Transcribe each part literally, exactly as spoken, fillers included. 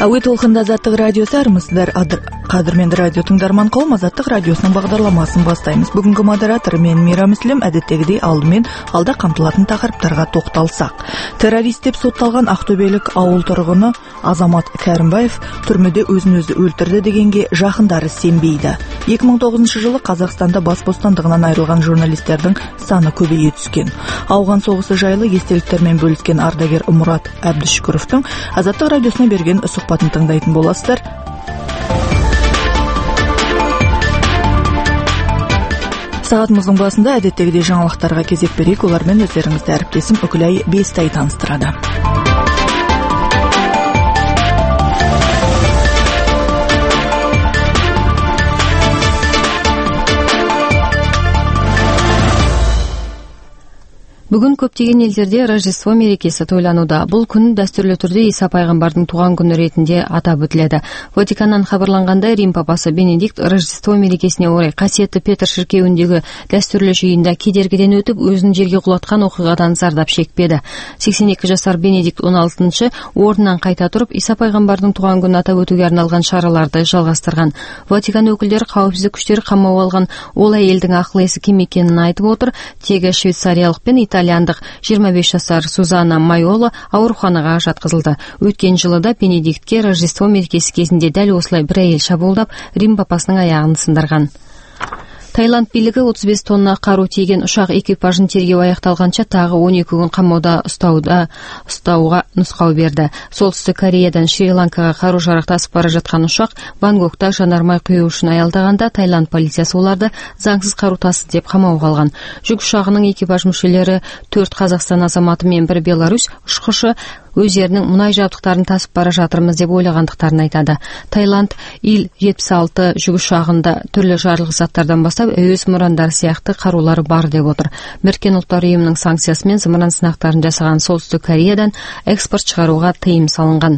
Әуе толқында Азаттық радиосы армысыздар. Қадірменді радио тыңдарман қауым, Азаттық радиосының бағдарламасын бастаймыз. Бүгінгі модератор мен Мира Мүслім, әдеттегідей алдымен алда қамтылатын тақырыптарға тоқталсақ. Террорист деп сотталған ақтөбелік ауыл тұрғыны Азамат Кәрімбаев түрмеде өзін өзі өлтірді дегенге жақындары сенбейді. екі мың тоғызыншы жылы Қазақстанда бас бостандығынан айырылған журналистердің саны көбейе түскен. Ауған соғысы жайлы естеліктермен бөліскен ардагер Мұрат Әбдішүкіровтың Азаттық радиосына берген сұхбатын тыңдайтын боласыздар. Сағатымыздың басында әдеттегідей жаңалықтарға кезек берейік. Олармен өздеріңізді әріптесім Үкілай Бестай таныстырады. Бүгін көптеген елдерде Рождество мерекесі тойлануда. Бұл күн дәстүрлі түрде Иса пайғамбардың туған күні ретінде атап өтіледі. Ватиканнан хабарланғандай, Рим папасы Бенедикт Рождество мерекесіне орай қасиетті Петр шіркеуіндегі дәстүрлі жиында кедергіден өтіп, өзін жерге құлатқан оқиғадан зардап шекпеді. сексен екі жасар Бенедикт он алтыншы орнынан қайта тұрып, Иса пайғамбардың туған күнін атап өтуге арналған шараларды жалғастырған. Ватикан өкілдері қауіпсіздік күштері қамауға алған ол әйелдің ақыл есі кем екенін айтып отыр. Тегі швейцариялық пен италия жиырма бес жасар Сузана Майола ауруханаға жатқызылды. Өткен жылы да Бенедиктке Рождество мерекесі кезінде дәл осылай бір әйел шабуылдап, Рим папасының аяғын сындырған. Таиланд билігі отыз бес тонна қару тиеген ұшақ экипажын тергеу аяқталғанша тағы он екі күн қамауда ұстауда ұстауға нұсқау берді. Солтүстік Кореядан Шри-Ланкаға қару-жарақ тасып бара жатқан ұшақ Бангкокта жанармай құю үшін аялдағанда Таиланд полициясы оларды заңсыз қару тасыды деп қамауға алған. Жүк ұшағының экипаж мүшелері төрт Қазақстан азаматы мен бір Беларусь ұшқышы өздерінің мұнай жабдықтарын тасып бара жатырмыз деп ойлағандықтарын айтады. Таиланд Ил жетпіс алты жүк ұшағында түрлі жарылғыш заттардан бастап әуе зымырандары сияқты қарулары бар деп отыр. Біріккен ұлттар ұйымының санкциясымен зымыран сынақтарын жасаған Солтүстік Кореядан экспорт шығаруға тыйым салынған.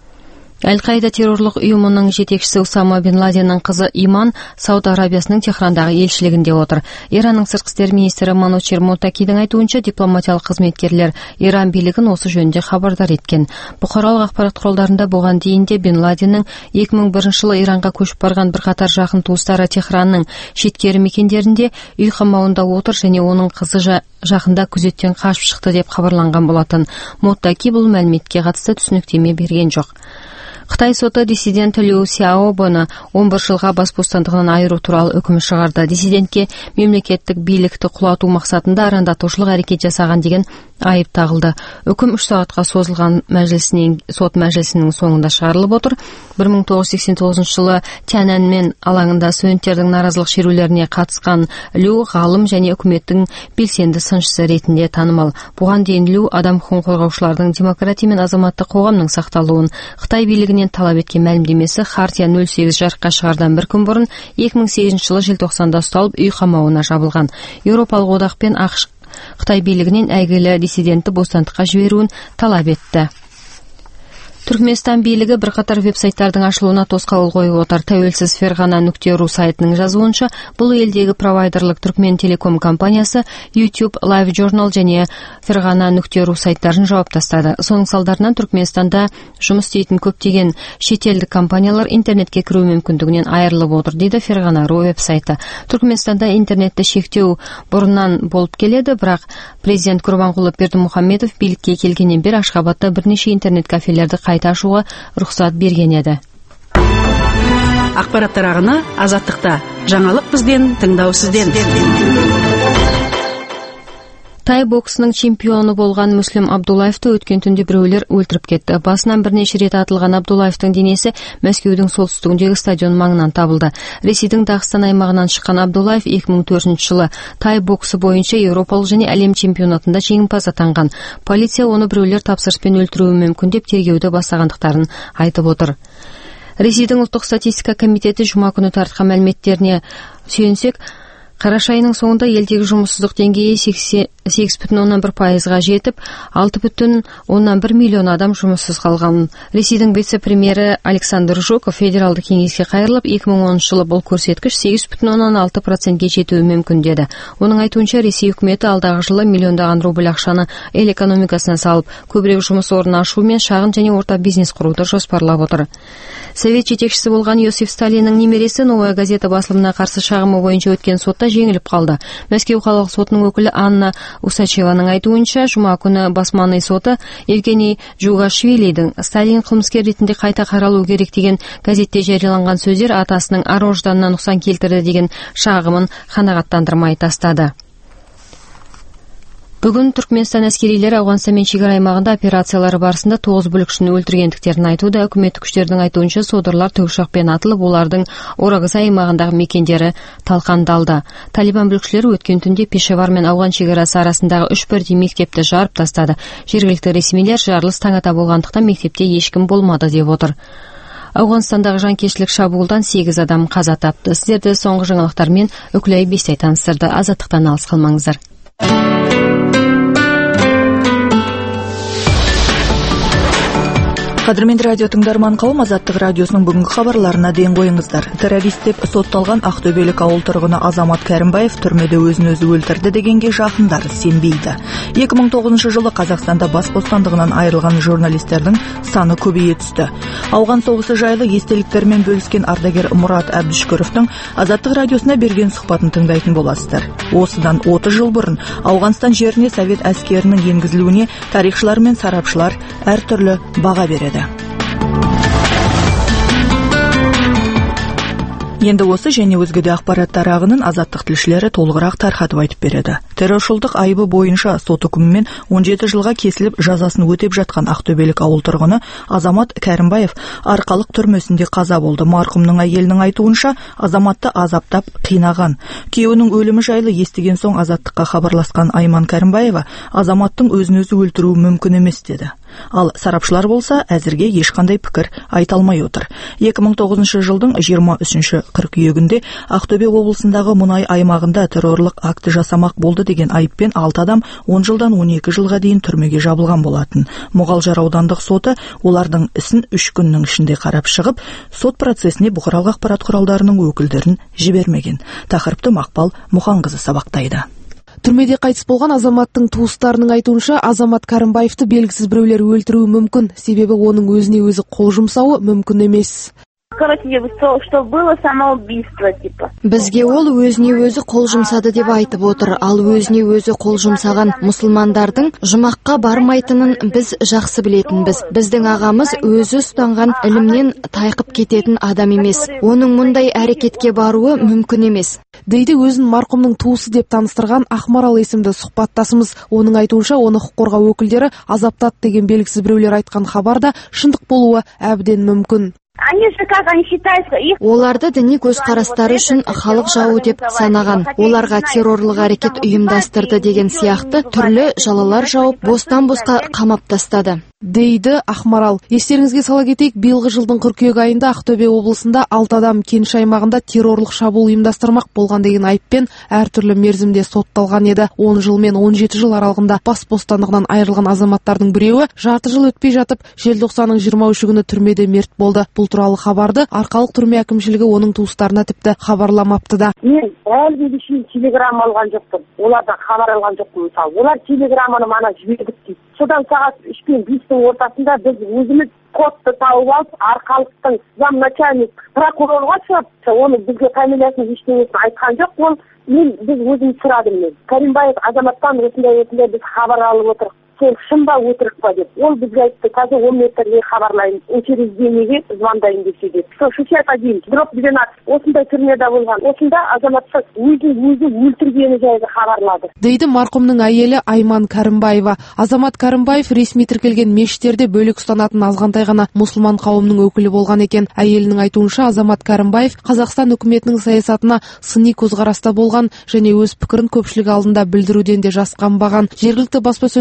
Әл-Қаида террорлық ұйымының жетекшісі Усама бен Ладеннің қызы Иман Сауд Арабиясының Техрандағы елшілігінде отыр. Иранның сыртқы істер министрі Манучер Мотакидің айтуынша, дипломатиялық қызметкерлер Иран билігін осы жөнінде хабардар еткен. Бұқаралық ақпарат құралдарында болған дейінде бен Ладеннің екі мың бірінші жылы Иранға көшіп барған бірқатар жақын туыстары Техранның шеткері мекендерінде үй қамауында отыр және оның қызы жақында күзеттен қашып шықты деп хабарланған болатын. Мотаки бұл мәліметке қатысты түсініктеме берген жоқ. Қытай соты диссидент Лю Сяобоны он бір жылға бас бостандығынан айыру туралы үкім шығарды. Диссидентке мемлекеттік билікті құлату мақсатында арандатушылық әрекет жасаған деген айып тағылды. Үкім үш сағатқа созылған мәжілісінен сот мәжілісінің соңында шығарылып отыр. бір мың тоғыз жүз сексен тоғызыншы жылы Тяньаньмен алаңында студенттердің наразылық шерулеріне қатысқан Лю ғалым және үкіметтің белсенді сыншысы ретінде танымал. Бұған дейін Лю адам құқығын қорғаушылардың демократия мен азаматтық қоғамның сақталуын Қытай билігінен талап еткен мәлімдемесі Хартия нөл сегіз жарыққа шығардан бір күн бұрын екі мың сегізінші жылы желтоқсанда ұсталып үй қамауына жабылған. Еуропалық одақ пен ақш Қытай билігінен әйгілі диссидентті бостандыққа жіберуін талап етті. Түркменстан билігі бірқатар веб-сайттардың ашылуына тосқауыл қойып отыр. Тәуелсіз Ферғана нүкте ру сайтының жазуынша, бұл елдегі провайдерлік Түркмен телеком компаниясы YouTube, Live Journal және Ферғана нүкте ру сайттарын жауып тастады. Соның салдарынан Түркменстанда жұмыс істейтін көптеген шетелдік компаниялар интернетке кіру мүмкіндігінен айырылып отыр, дейді Ферғана.ру веб-сайты. Түркменстанда интернетті шектеу бұрыннан болып келеді, бірақ президент Құрбанқұлы Бердімұхамедов билікке келгеннен бері Ашхабадта бірнеше интернет кафелерді қайта ашуға рұқсат берген еді. Ақпараттар ағыны Азаттықта. Жаңалық бізден, тыңдау сізден. Тай боксының чемпионы болған Мүслім Абдуллаевты өткен түнде біреулер өлтіріп кетті. Басынан бірнеше рет атылған Абдуллаевтың денесі Мәскеудің солтүстігіндегі стадион маңынан табылды. Ресейдің Дағыстан аймағынан шыққан Абдуллаев екі мың төртінші жылы тай боксы бойынша Еуропалық және әлем чемпионатында жеңімпаз атанған. Полиция оны біреулер тапсырыспен өлтіруі мүмкін деп тергеуді бастағандықтарын айтып отыр. Ресейдің ұлттық статистика комитеті жұма күні таратқан мәліметтеріне сүйенсек, қараша айының соңында елдегі жұмыссыздық деңгейі сегиз бүтүн ондон бир пайызга жетип, алты бүтүн ондон бир миллион адам жұмыссыз қалған. Ресейдің вице-премьері Александр Жуков федералдық кеңеске қайырылып, эки миң онунчу жылы бұл көрсеткіш сегиз бүтүн ондон алты процентке жетуі мүмкін деді. Оның айтуынша, Ресей үкіметі алдағы жылы миллиондаған рубль ақшаны ел экономикасына салып, көбірек жұмыс орнын ашу мен шағын және орта бизнес құруды жоспарлап отыр. Совет жетекшісі болған Иосиф Сталиннің немересі Новая газета басылымына қарсы шағымы бойынша өткен сотта жеңіліп қалды. Мәскеу қалалық сотының өкілі Анна Усачеваның айтуынша, жұма күні басманный соты Евгений Джугашвилидің Сталин қылмыскер ретінде қайта қаралу керек деген газетте жарияланған сөздер атасының ар-ожданына нұқсан келтірді деген шағымын қанағаттандырмай тастады. Бүгін Түркменстан әскерилері Ауғанстанмен шекара аймағында операциялары барысында тоғыз бүлікшіні өлтіргендіктерін айтуда. Үкімет күштердің айтуынша, содырлар тікұшақпен атылып, олардың Орагыза аймағындағы мекендері талқандалды. Талибан бүлікшілері өткен түнде Пешавар мен Ауған шекарасы арасындағы үш бірдей мектепті жарып тастады. Жергілікті ресмилер жарылыс таң ата болғандықтан мектепте ешкім болмады деп отыр. Ауғанстандағы жанкештілік шабуылдан сегіз адам қаза тапты. Сіздерді соңғы жаңалықтармен Үкілай Бестай таныстырды. Азаттықтан алыс қалмаңыздар. Қадірменді радио тыңдарман қауым, Азаттық радиосының бүгінгі хабарларына ден қойыңыздар. Террорист деп сотталған Ақтөбелік ауыл тұрғыны Азамат Кәрімбаев түрмеде өзін өзі өлтірді дегенге жақындары сенбейді. екі мың тоғызыншы жылы Қазақстанда бас бостандығынан айырылған журналистердің саны көбейе түсті. Ауған соғысы жайлы естеліктермен бөліскен ардагер Мұрат Әбдішкіровтың Азаттық радиосына берген сұхбатын тыңдайтын боласыздар. Осыдан отыз жыл бұрын Ауғанстан жеріне совет әскерінің енгізілуіне тарихшылар мен сарапшылар әртүрлі баға береді. Енді осы және өзге де ақпараттар ағынын Азаттық тілшілері толығырақ тарқатып айтып береді. Терроршылдық айыбы бойынша сот үкімімен он жеті жылға кесіліп жазасын өтеп жатқан Ақтөбелік ауыл тұрғыны Азамат Кәрімбаев Арқалық түрмесінде қаза болды. Марқұмның әйелінің айтуынша, Азаматты азаптап қинаған. Күйеуінің өлімі жайлы естіген соң Азаттыққа хабарласқан Айман Кәрімбаева Азаматтың өзін өзі өлтіруі мүмкін емес деді. Ал сарапшылар болса, әзірге ешқандай пікір айта алмай отыр. екі мың тоғызыншы жылдың жиырма үшінші қыркүйегінде Ақтөбе облысындағы мұнай аймағында террорлық акті жасамақ болды деген айыппен алты адам он жылдан он екі жылға дейін түрмеге жабылған болатын. Мұғалжар аудандық соты олардың ісін үш күннің ішінде қарап шығып, сот процесіне бұқаралық ақпарат құралдарының өкілдерін жібермеген. Тақырыпты Мақпал Мұханқызы сабақтайды. Түрмеде қайтыс болған азаматтың туыстарының айтуынша, Азамат Кәрімбаевты белгісіз біреулер өлтіруі мүмкін, себебі оның өзіне өзі қол жұмсауы мүмкін емес. Что было самоубийство, типа. Бізге ол өзіне өзі қол жұмсады деп айтып отыр, ал өзіне өзі қол жұмсаған мұсылмандардың жұмаққа бармайтынын біз жақсы білетінбіз. Біздің ағамыз өзі ұстанған ілімнен тайқып кететін адам емес. Оның мұндай әрекетке баруы мүмкін емес. Дейді өзін марқұмның туысы деп таныстырған Ақмарал есімді сұхбаттасымыз. Оның айтуынша, оны құқық қорғау өкілдері азаптады деген белгісіз біреулер айтқан хабарда шындық болуы әбден мүмкін. Оларды діни көзқарастары үшін халық жауы деп санаған. Оларға террорлық әрекет ұйымдастырды деген сияқты түрлі жалалар жауып, бостан босқа қамап тастады. Дейді Ақмарал. Естеріңізге сала кетейік, биылғы жылдың қыркүйек айында Ақтөбе облысында алты адам Кеніш аймағында террорлық шабуыл ұйымдастырмақ болған деген айыппен әртүрлі мерзімде сотталған еді. он жыл мен он жеті жыл аралығында бас бостандығынан айырылған азаматтардың біреуі жарты жыл өтпей жатып, желтоқсанның жиырма үші күні түрмеде мерт болды. Бұл туралы хабарды Арқалық түрме әкімшілігі оның туыстарына тіпті хабарламапты да. Мен әлі дейін телеграмма алған жоқпын. Олардан хабар алған жоқпын мысалы. Олар телеграмманы мана жібердік дейді. Содан сағат үш пен бестің ортасында біз өзіміз кодты тауып алып, Арқалықтың замначальник прокурорға шығып, оны бізге фамилиясын ештеңесін айтқан жоқ. Ол мен біз өзіміз сұрадым мен. Кәрімбаев Азаматтан осындай осындай біз хабар алып отырық. Сен шын ба өтірік па деп. Ол бізге айтты, қазір он метрге хабарлайын, учреждениеге звондайын десе деп. Сол шестьдесят один дробь двенадцать осындай түрмеде болған. Осында азаматша өзін өзі өлтіргені жайлы хабарлады. Дейді марқұмның әйелі Айман Кәрімбаева. Азамат Кәрімбаев ресми тіркелген мешіттерде бөлек ұстанатын азғантай ғана мұсылман қауымның өкілі болған екен. Әйелінің айтуынша, Азамат Кәрімбаев Қазақстан үкіметінің саясатына сыни көзқараста болған және өз пікірін көпшілік алдында білдіруден де жасқанбаған. Жергілікті баспасөзде Азамат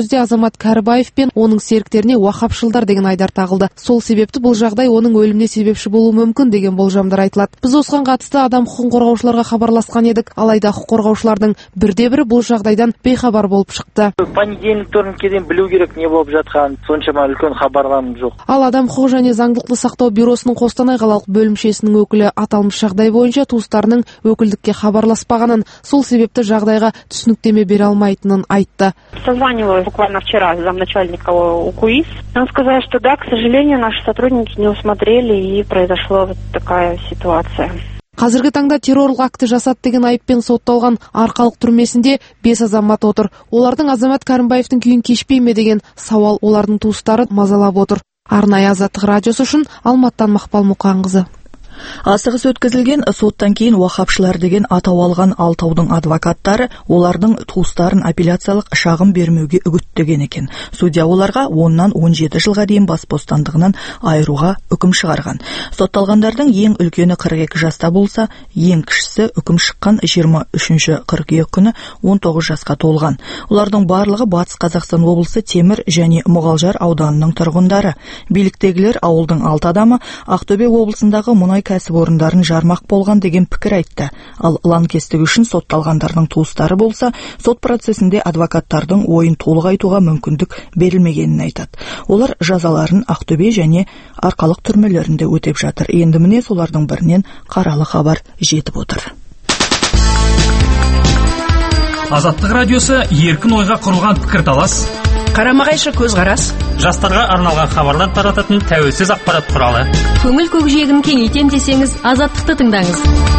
Азамат Кәрібаев пен оның серіктеріне уақапшылдар деген айдар тағылды. Сол себепті бұл жағдай оның өліміне себепші болуы мүмкін деген болжамдар айтылады. Біз осыған қатысты адам құқығын қорғаушыларға хабарласқан едік, алайда құқық қорғаушылардың бірде-бірі бұл жағдайдан бейхабар болып шықты. Понедельник вторникеден білу керек не болып жатқан, соншама үлкен хабарланым жоқ. Ал адам құқығы және заңдылықты сақтау бюросының Қостанай қалалық бөлімшесінің өкілі аталмыш жағдай бойынша туыстарының өкілдікке хабарласпағанын, сол себепті жағдайға түсініктеме бере алмайтынын айтты. Созванивалась буквально вчера замначальника УКУИС. Он сказал, что да, к сожалению, наши сотрудники не усмотрели и произошла вот такая ситуация. Қазіргі таңда террорлық акті жасады деген айыппен сотталған Арқалық түрмесінде бес азамат отыр. Олардың Азамат Кәрімбаевтың күйін кешпей ме деген сауал олардың туыстары мазалап отыр. Арнайы Азаттық радиосы үшін Алматтан Мақпал Мұқанқызы. Асығыс өткізілген соттан кейін уақапшылар деген атау алған Алтаудың адвокаттары олардың туыстарын апелляциялық шағым бермеуге үгіттеген екен. Судья оларға оннан он жеті жылға дейін бас бостандығынан айыруға үкім шығарған. Сотталғандардың ең үлкені қырық екі жаста болса, ең кішісі үкім шыққан жиырма үшінші қыркүйек күні он тоғыз жасқа толған. Олардың барлығы Батыс Қазақстан облысы Темір және Мұғалжар ауданының тұрғындары. Биліктегілер ауылдың алты адамы Ақтөбе облысындағы мұнай кәсіпорындарын жармақ болған деген пікір айтты. Ал лаңкестік үшін сотталғандардың туыстары болса, сот процесінде адвокаттардың ойын толық айтуға мүмкіндік берілмегенін айтады. Олар жазаларын Ақтөбе және Арқалық түрмелерінде өтеп жатыр. Енді міне солардың бірінен қаралы хабар жетіп отыр. Азаттық радиосы еркін ойға құрылған пікірталас, қарама-қайшы көзқарас, жастарға арналған хабарлар тарататын тәуелсіз ақпарат құралы. Көңіл көкжиегін кеңейтем десеңіз, Азаттықты тыңдаңыз.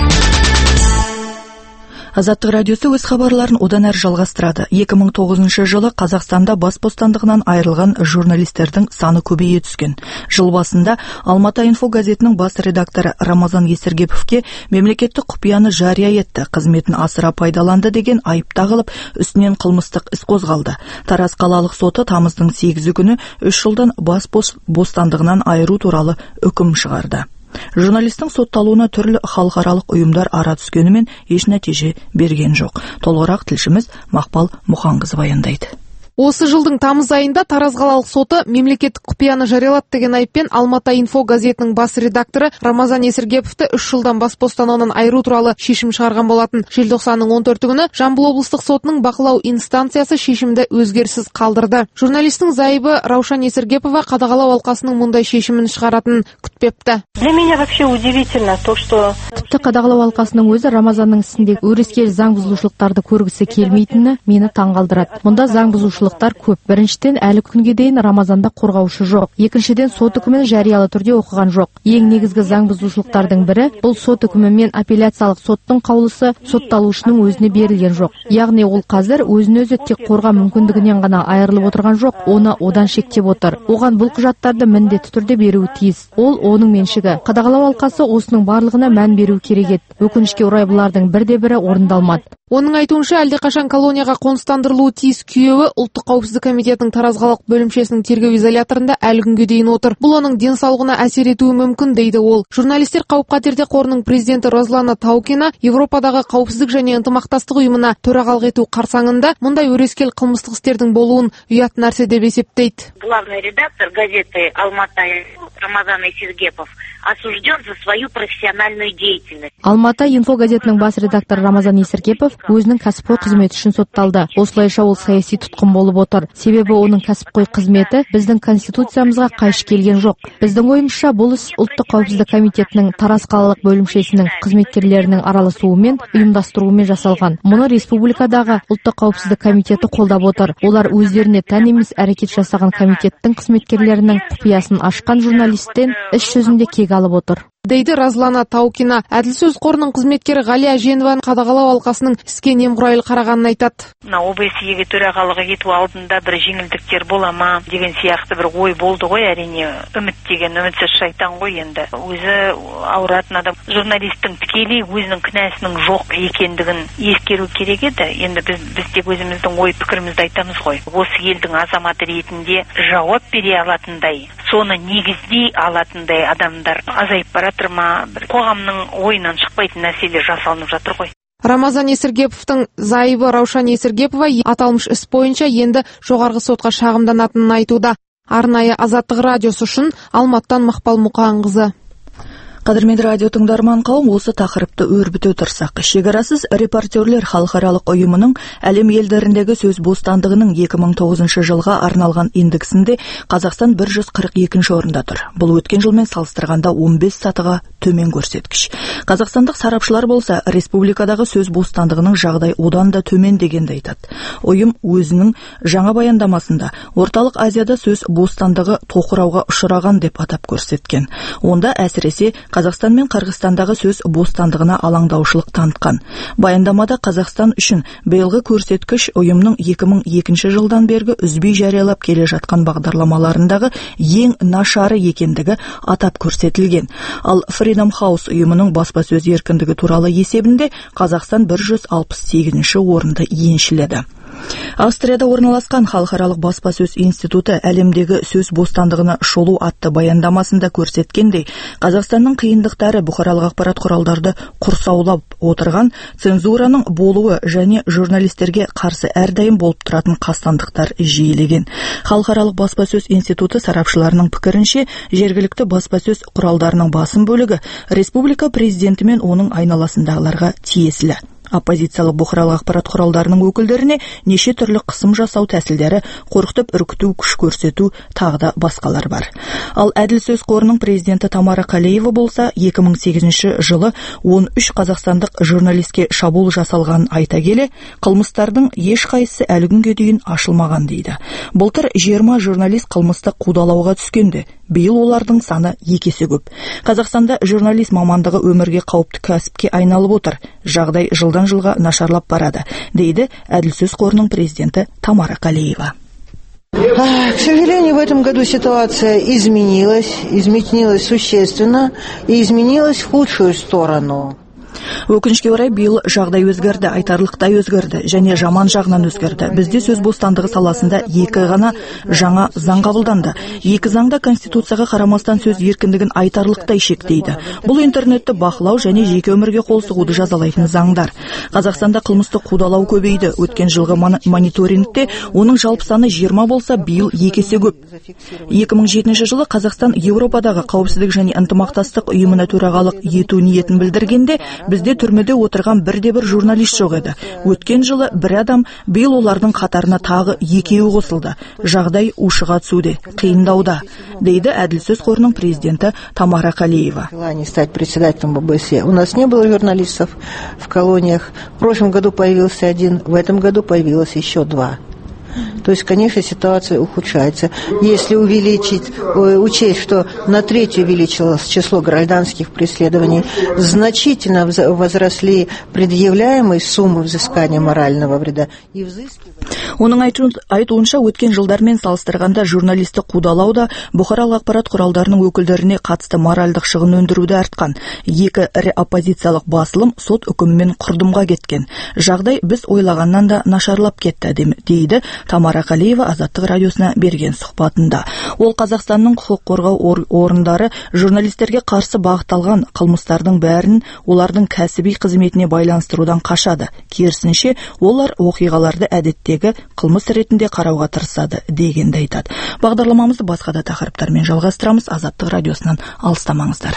Азаттық радиосы өз хабарларын одан әрі жалғастырады. екі мың тоғызыншы жылы Қазақстанда бас бостандығынан айырылған журналистердің саны көбейе түскен. Жыл басында Алматы инфо газетінің бас редакторы Рамазан Есіргеповке мемлекеттік құпияны жария етті, қызметін асыра пайдаланды деген айып тағылып, үстінен қылмыстық іс қозғалды. Тараз қалалық соты тамыздың сегізі күні үш жылдан бас бостандығынан айыру туралы үкім шығарды. Журналистің сотталуына түрлі халықаралық ұйымдар ара түскенімен еш нәтиже берген жоқ. Толығырақ тілшіміз Мақпал Мұқанқызы баяндайды. Осы жылдың тамыз айында Тараз қалалық соты мемлекеттік құпияны жариялады деген айыппен Алматы инфо газетінің бас редакторы Рамазан Есіргеповті үш жылдан бас бостандығынан айыру туралы шешім шығарған болатын. Желтоқсанның он төрті күні Жамбыл облыстық сотының бақылау инстанциясы шешімді өзгеріссіз қалдырды. Журналистің зайыбы Раушан Есіргепова қадағалау алқасының мұндай шешімін шығаратынын күтпепті. Для меня вообще удивительно то, что Тіпті қадағалау алқасының өзі Рамазанның ісіндегі өрескел заң бұзушылықтарды көргісі келмейтіні мені таңғалдырады. Мұнда заң бұзушылықтар көп. Біріншіден, әлі күнге дейін Рамазанда қорғаушы жоқ. Екіншіден, сот үкімін жариялы түрде оқыған жоқ. Ең негізгі заң бұзушылықтардың бірі бұл сот үкімі мен апелляциялық соттың қаулысы сотталушының өзіне берілген жоқ. Яғни ол қазір өзін-өзі тек қорғау мүмкіндігінен ғана айырылып отырған жоқ, оны одан шектеп отыр. Оған бұл құжаттарды міндетті түрде беруі тиіс. Ол оның меншігі. Қадағалау алқасы осының барлығына мән беру керек еді. Өкінішке орай бұлардың бірде-бірі орындалмады. Оның айтуынша, әлдеқашан колонияға қоныстандырылуы тиіс күйеуі ұлттық қауіпсіздік комитетінің Тараз қалалық бөлімшесінің тергеу изоляторында әлі күнге дейін отыр. Бұл оның денсаулығына әсер етуі мүмкін, дейді ол. Журналистер қауіп-қатерде қорының президенті Розлана Таукина Европадағы қауіпсіздік және ынтымақтастық ұйымына төрағалық ету қарсаңында мұндай өрескел қылмыстық істердің болуын ұят нәрсе деп есептейді. Главный редактор газеты «Алматы» Рамазан Есіргепов осужден за свою профессиональную деятельность. Алматы инфо газетінің бас редакторы Рамазан Есіргепов өзінің кәсіпқой қызметі үшін сотталды. Осылайша ол саяси тұтқын болып отыр. Себебі оның кәсіпқой қызметі біздің конституциямызға қайшы келген жоқ. Біздің ойымызша бұл іс ұлттық қауіпсіздік комитетінің Тараз қалалық бөлімшесінің қызметкерлерінің араласуымен, ұйымдастыруымен жасалған. Мұны республикадағы ұлттық қауіпсіздік комитеті қолдап отыр. Олар өздеріне тән емес әрекет жасаған комитеттің қызметкерлерінің құпиясын ашқан журналисттен іс жүзінде кек алып отыр, дейді Разлана Таукина. Әділ сөз қорының қызметкері Ғалия Женованың қадағалау алқасының іске немқұрайлы қарағанын айтады. Мына ОБСЕ-ге төрағалық ету алдында бір жеңілдіктер бола ма деген сияқты бір ой болды ғой, әрине. Үміт деген үмітсіз шайтан ғой енді. Өзі ауыратын адам. Журналистің тікелей өзінің кінәсінің жоқ екендігін ескеру керек еді. Енді біз біз тек өзіміздің ой пікірімізді айтамыз ғой. Осы елдің азаматы ретінде жауап бере алатындай, соны негіздей алатындай адамдар азайып барады. Қоғамның ойынан шықпайтын нәрселер жасалынып жатыр ғой. Рамазан Есіргеповтың зайыбы Раушан Есіргепова аталмыш іс бойынша енді жоғарғы сотқа шағымданатынын айтуда. Арнайы Азаттық радиосы үшін Алматтан Мақпал Мұқанқызы. Қадірменді радио тыңдарман қауым, осы тақырыпты өрбіте тұрсақ. Шекарасыз репортерлер халықаралық ұйымының әлем елдеріндегі сөз бостандығының екі мың тоғызыншы жылға арналған индексінде Қазақстан бір жүз қырық екінші орында тұр. Бұл өткен жылмен салыстырғанда он бес сатыға төмен көрсеткіш. Қазақстандық сарапшылар болса, республикадағы сөз бостандығының жағдай одан да төмен дегенді айтады. Ұйым өзінің жаңа баяндамасында Орталық Азияда сөз бостандығы тоқырауға ұшыраған деп атап көрсеткен. Онда әсіресе Қазақстан мен Қырғызстандағы сөз бостандығына алаңдаушылық танытқан. Баяндамада Қазақстан үшін биылғы көрсеткіш ұйымның екі мың екінші жылдан бергі үзбей жариялап келе жатқан бағдарламаларындағы ең нашары екендігі атап көрсетілген. Ал Freedom House ұйымының баспасөз еркіндігі туралы есебінде Қазақстан бір жүз алпыс сегізінші орынды еншіледі. Австрияда орналасқан халықаралық баспасөз институты әлемдегі сөз бостандығына шолу атты баяндамасында көрсеткендей, Қазақстанның қиындықтары бұқаралық ақпарат құралдарды құрсаулап отырған цензураның болуы және журналистерге қарсы әрдайым болып тұратын қастандықтар жиілеген. Халықаралық баспасөз институты сарапшыларының пікірінше, жергілікті баспасөз құралдарының басым бөлігі республика президенті мен оның айналасындағыларға тиесілі. Оппозициялық бұқаралық ақпарат құралдарының өкілдеріне неше түрлі қысым жасау тәсілдері, қорқытып үркіту, күш көрсету, тағы да басқалар бар. Ал Әділ сөз қорының президенті Тамара Калеева болса, екі мың сегізінші жылы он үш қазақстандық журналистке шабуыл жасалғанын айта келе, қылмыстардың ешқайсысы әлі күнге дейін ашылмаған дейді. Былтыр жиырма журналист қылмыстық қудалауға түскенде, биыл олардың саны екі есе көп. Қазақстанда журналист мамандығы өмірге қауіпті кәсіпке айналып отыр. Жағдай жылдан жылға нашарлап барады, дейді Әділ сөз қорының президенті Тамара Калеева. К сожалению, в этом году ситуация изменилась, изменилась существенно и изменилась в худшую сторону. Өкінішке орай биыл жағдай өзгерді, айтарлықтай өзгерді және жаман жағынан өзгерді. Бізде сөз бостандығы саласында екі ғана жаңа заң қабылданды. Екі заңда Конституцияға қарамастан сөз еркіндігін айтарлықтай шектейді. Бұл интернетті бақылау және жеке өмірге қол сұғуды жазалайтын заңдар. Қазақстанда қылмыстық қудалау көбейді. Өткен жылғы мониторингте оның жалпы саны жиырма болса, биыл екі есе көп. екі мың жетінші жылы Қазақстан Еуропадағы қауіпсіздік және ынтымақтастық ұйымына төрағалық ету ниетін білдіргенде, бізде түрмеде отырған бірде бір журналист жоқ еді. Өткен жылы бір адам, биыл олардың қатарына тағы екеуі қосылды. Жағдай ушыға түсуде, қиындауда, дейді Әділ сөз қорының президенті Тамара Калеева. Желание стать председателем ОБСЕ. У нас не было журналистов в колониях. В прошлом году появился один, в этом году появилось еще два. То есть, конечно, ситуация ухудшается. Если увеличить, учесть, что на треть увеличилось число гражданских преследований, значительно возросли предъявляемые суммы взыскания морального вреда и взыскивания. Оның айтуынша, өткен жылдармен салыстырғанда журналисті қудалау да бұқаралық ақпарат құралдарының өкілдеріне қатысты моральдық шығын өндіруді артқан. Екі ірі оппозициялық басылым сот үкімімен құрдымға кеткен. Жағдай біз ойлағаннан да нашарлап кетті, дейді Тамара Калеева Азаттық радиосына берген сұхбатында. Ол Қазақстанның құқық қорғау орындары журналистерге қарсы бағытталған қылмыстардың бәрін олардың кәсіби қызметіне байланыстырудан қашады. Керісінше, олар оқиғаларды әдеттегі қылмыс ретінде қарауға тырысады дегенді айтады. Бағдарламамызды басқа да тақырыптармен жалғастырамыз. Азаттық радиосынан алыстамаңыздар.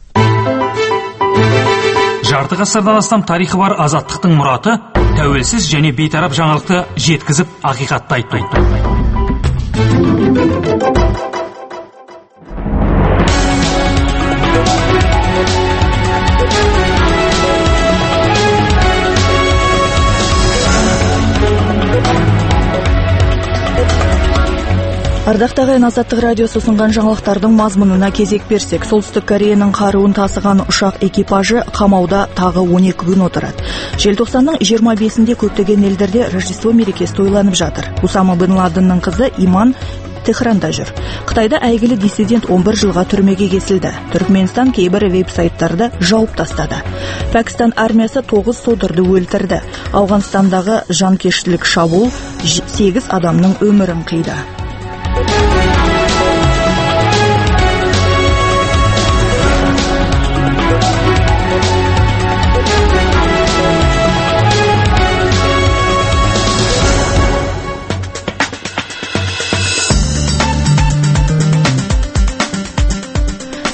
Жарты ғасырдан астам тарихы бар Азаттықтың мұраты тәуелсіз және бейтарап жаңалықты жеткізіп, ақиқатты айтпайды. Ардақтағы Азаттық радиосы ұсынған жаңалықтардың мазмұнына кезек берсек, Солтүстік Кореяның қаруын тасыған ұшақ экипажы қамауда тағы он екі күн отырады. Желтоқсанның жиырма бесінде көптеген елдерде Рождество мерекесі тойланып жатыр. Усама бен Ладеннің қызы Иман Техранда жүр. Қытайда әйгілі диссидент он бір жылға түрмеге кесілді. Түркменстан кейбір веб-сайттарды жауып тастады. Пәкістан армиясы тоғыз содырды өлтірді. Ауғанстандағы жанкештілік шабуыл сегіз адамның өмірін қиды.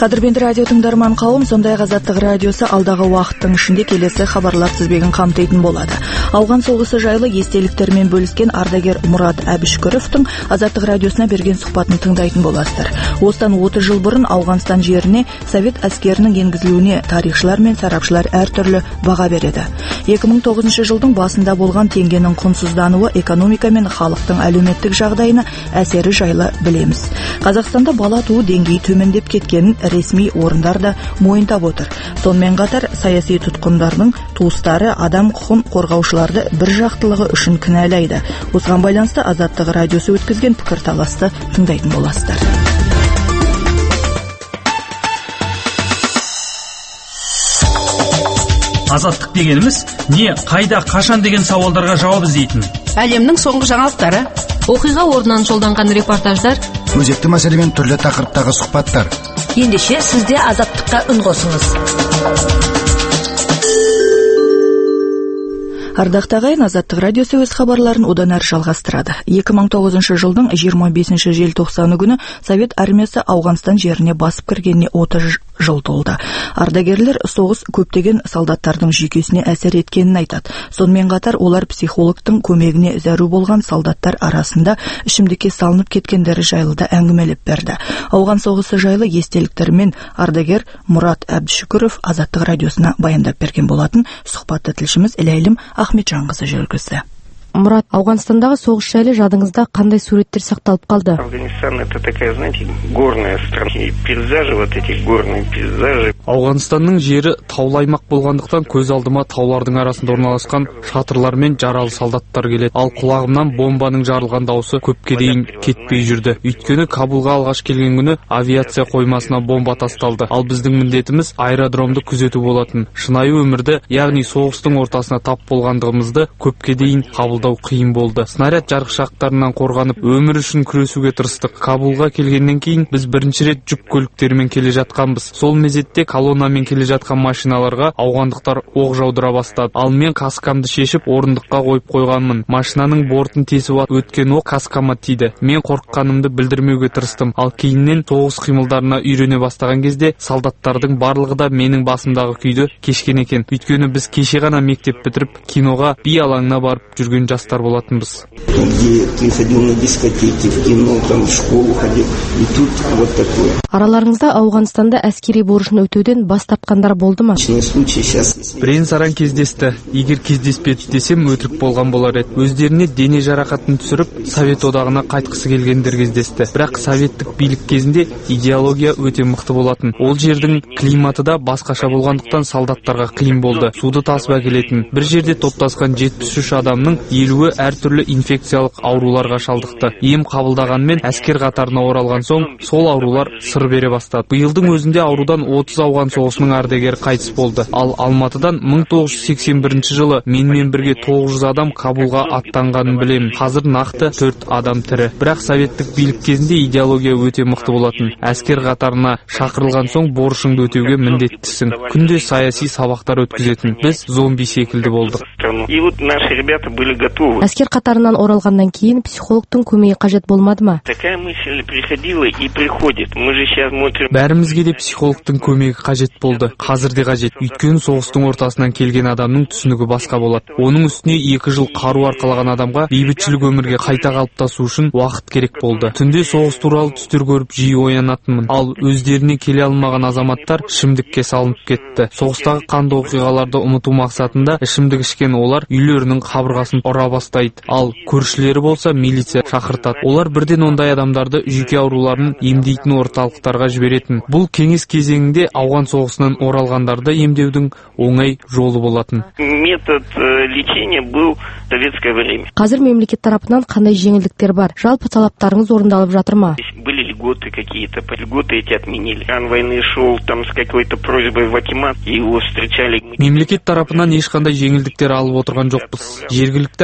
Қадірменді радио тыңдарман қауым, сондай Азаттық радиосы алдағы уақыттың ішінде келесі хабарлар тізбегін қамтитын болады. Ауған соғысы жайлы естеліктермен бөліскен ардагер Мұрат Әбішкіровтың Азаттық радиосына берген сұхбатын тыңдайтын боласыздар. Осыдан отыз жыл бұрын Ауғанстан жеріне совет әскерінің енгізілуіне тарихшылар мен сарапшылар әртүрлі баға береді. екі мың тоғызыншы жылдың басында болған теңгенің құнсыздануы экономика мен халықтың әлеуметтік жағдайына әсері жайлы білеміз. Қазақстанда бала туу деңгейі төмендеп кеткенін ресми орындар да мойындап отыр. Сонымен қатар саяси тұтқындардың туыстары адам құқын қорғаушыларды бір жақтылығы үшін кінәлайды. Осыған байланысты Азаттық радиосы өткізген пікірталасты тыңдайтын боласыздар. Азаттық дегеніміз не, қайда, қашан деген сауалдарға жауап іздейтін. Әлемнің соңғы жаңалықтары, оқиға орнынан жолданған репортаждар, өзекті мәселемен түрлі тақырыптағы сұхбаттар. Ендеше сізде Азаттыққа үн қосыңыз. Ардақты ағайын, Азаттық радиосы өз хабарларын одан әрі жалғастырады. екі мың тоғызыншы жылдың жиырма бесінші желтоқсаны күні Совет армиясы Ауғанстан жеріне басып кіргеніне отыз жыл толды. Ардагерлер соғыс көптеген солдаттардың жүйкесіне әсер еткенін айтады. Сонымен қатар олар психологтың көмегіне зәру болған солдаттар арасында ішімдікке салынып кеткендері жайлы да әңгімелеп берді. Ауған соғысы жайлы естеліктермен ардагер Мұрат Әбішкіров Азаттық радиосына баяндап берген болатын. Сұхбатты тілшіміз Ләйлім Ахметжанқызы жүргізді. Мұрат, Ауғанстандағы соғыс жайлы жадыңызда қандай суреттер сақталып қалды? Афганистан это такая, знаете, горная страна. И пейзажи, вот эти горные пейзажи. Ауғанстанның жері таулы аймақ болғандықтан көз алдыма таулардың арасында орналасқан шатырлар мен жаралы солдаттар келеді. Ал құлағымнан бомбаның жарылған дауысы көпке дейін кетпей жүрді. Өйткені Кабулға алғаш келген күні авиация қоймасына бомба тасталды. Ал біздің міндетіміз аэродромды күзету болатын. Шынайы өмірді, яғни соғыстың ортасына тап болғандығымызды көпке дейін қабыл қиын болды. Снаряд жарықшақтарынан қорғанып, өмір үшін күресуге тырыстық. Кабулға келгеннен кейін біз бірінші рет жүк көліктерімен келе жатқанбыз. Сол мезетте колоннамен келе жатқан машиналарға ауғандықтар оқ жаудыра бастады. Ал мен каскамды шешіп, орындыққа қойып қойғанмын. Машинаның бортын тесіп өткен оқ каскама тиді. Мен қорыққанымды білдірмеуге тырыстым. Ал кейіннен соғыс қимылдарына үйрене бастаған кезде солдаттардың барлығы да менің басымдағы күйді кешкен екен. Өйткені біз кеше ғана мектеп бітіріп, киноға, би алаңына барып жүрген жастар болатынбыз. Араларыңызда Ауғанстанда әскери борышын өтеуден бас тартқандар болды ма? Бірен-саран кездесті. Егер кездеспеді десем өтірік болған болар еді. Өздеріне дене жарақатын түсіріп, Совет одағына қайтқысы келгендер кездесті. Бірақ советтік билік кезінде идеология өте мықты болатын. Ол жердің климаты да басқаша болғандықтан солдаттарға қиын болды. Суды тасып әкелетін. Бір жерде топтасқан жетпіс үш адамның елуі әртүрлі инфекциялық ауруларға шалдықты. Ем қабылдағанмен әскер қатарына оралған соң сол аурулар сыр бере бастады. Биылдың өзінде аурудан отыз ауған соғысының ардагері қайтыс болды. Ал Алматыдан мың тоғыз жүз сексен бірінші жылы менімен бірге тоғыз жүз адам Кабулға аттанғанын білемін. Қазір нақты төрт адам тірі. Бірақ советтік билік кезінде идеология өте мықты болатын. Әскер қатарына шақырылған соң борышыңды өтеуге міндеттісің. Күнде саяси сабақтар өткізетін. Біз зомби секілді болдық. Әскер қатарынан оралғаннан кейін психологтың көмегі қажет болмады ма? Такая мысль приходила и приходит. Мы же сейчас смотрим. Бәрімізге де психологтың көмегі қажет болды. Қазір де қажет. Өйткені соғыстың ортасынан келген адамның түсінігі басқа болады. Оның үстіне екі жыл қару арқалаған адамға бейбітшілік өмірге қайта қалыптасу үшін уақыт керек болды. Түнде соғыс туралы түстер көріп жиі оянатынмын. Ал өздеріне келе алмаған азаматтар ішімдікке салынып кетті. Соғыстағы қанды оқиғаларды ұмыту мақсатында ішімдік ішкен олар үйлерінің қабырғасын ұра бастайды. Ал көршілері болса милиция шақыртады. Олар бірден ондай адамдарды жүйке ауруларын емдейтін орталықтарға жіберетін. Бұл кеңес кезеңінде ауған соғысынан оралғандарды емдеудің оңай жолы болатын. Метод лечения был советское время. Қазір мемлекет тарапынан қандай жеңілдіктер бар? Жалпы талаптарыңыз орындалып жатыр ма? Были льготы какие-то, льготы эти отменили. Ан войны шел там с какой-то просьбой в акимат, и его встречали. Мемлекет тарапынан ешқандай жеңілдіктер алып отырған жоқпыз. Жергілікті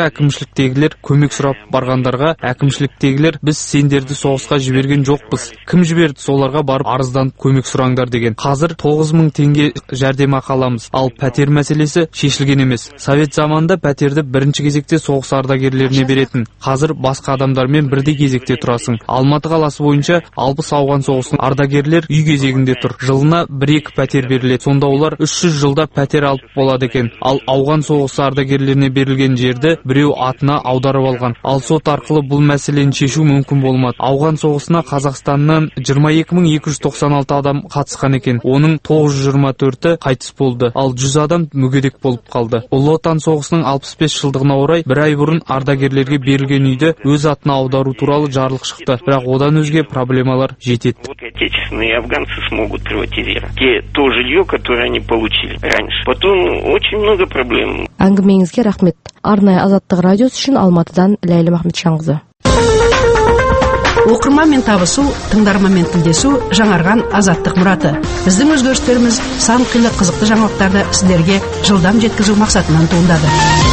әкімшіліктегілер көмек сұрап барғандарға әкімшіліктегілер біз сендерді соғысқа жіберген жоқпыз, кім жіберді, соларға барып арызданып көмек сұраңдар деген. Қазір тоғыз мың теңге жәрдемақы аламыз, ал пәтер мәселесі шешілген емес. Совет заманында пәтерді бірінші кезекте соғыс ардагерлеріне беретін. Қазір басқа адамдармен бірдей кезекте тұрасың. Алматы қаласы бойынша алпыс ауған соғысының ардагерлер үй кезегінде тұр. Жылына бір-екі пәтер беріледі. Сонда олар үш жүз жылда пәтер алып болады екен. Ал ауған соғысы ардагерлеріне берілген жерді біреу атына аударып алған. Ал сот арқылы бұл мәселені шешу мүмкін болмады. Ауған соғысына Қазақстаннан жиырма екі мың екі жүз тоқсан алты адам қатысқан екен. Оның тоғыз жүз жиырма төрті қайтыс болды, ал жүз адам мүгедек болып қалды. Ұлы Отан соғысының алпыс бес жылдығына орай бір ай бұрын ардагерлерге берілген үйді өз атына аудару туралы жарлық шықты. Бірақ одан өзге проблемалар жетеді. Отечественные афганцы смогут приватизировать те то жилье, которое они получили раньше. Потом очень много проблем. Әңгімеңізге рахмет. Арнайы Азаттық радиосы үшін Алматыдан Ләйлім Ахметжанқызы. Оқырманмен табысу, тыңдарманмен тілдесу жаңарған азаттық мұраты. Біздің өзгерістеріміз сан қилы қызықты жаңалықтарды сіздерге жылдам жеткізу мақсатынан туындады.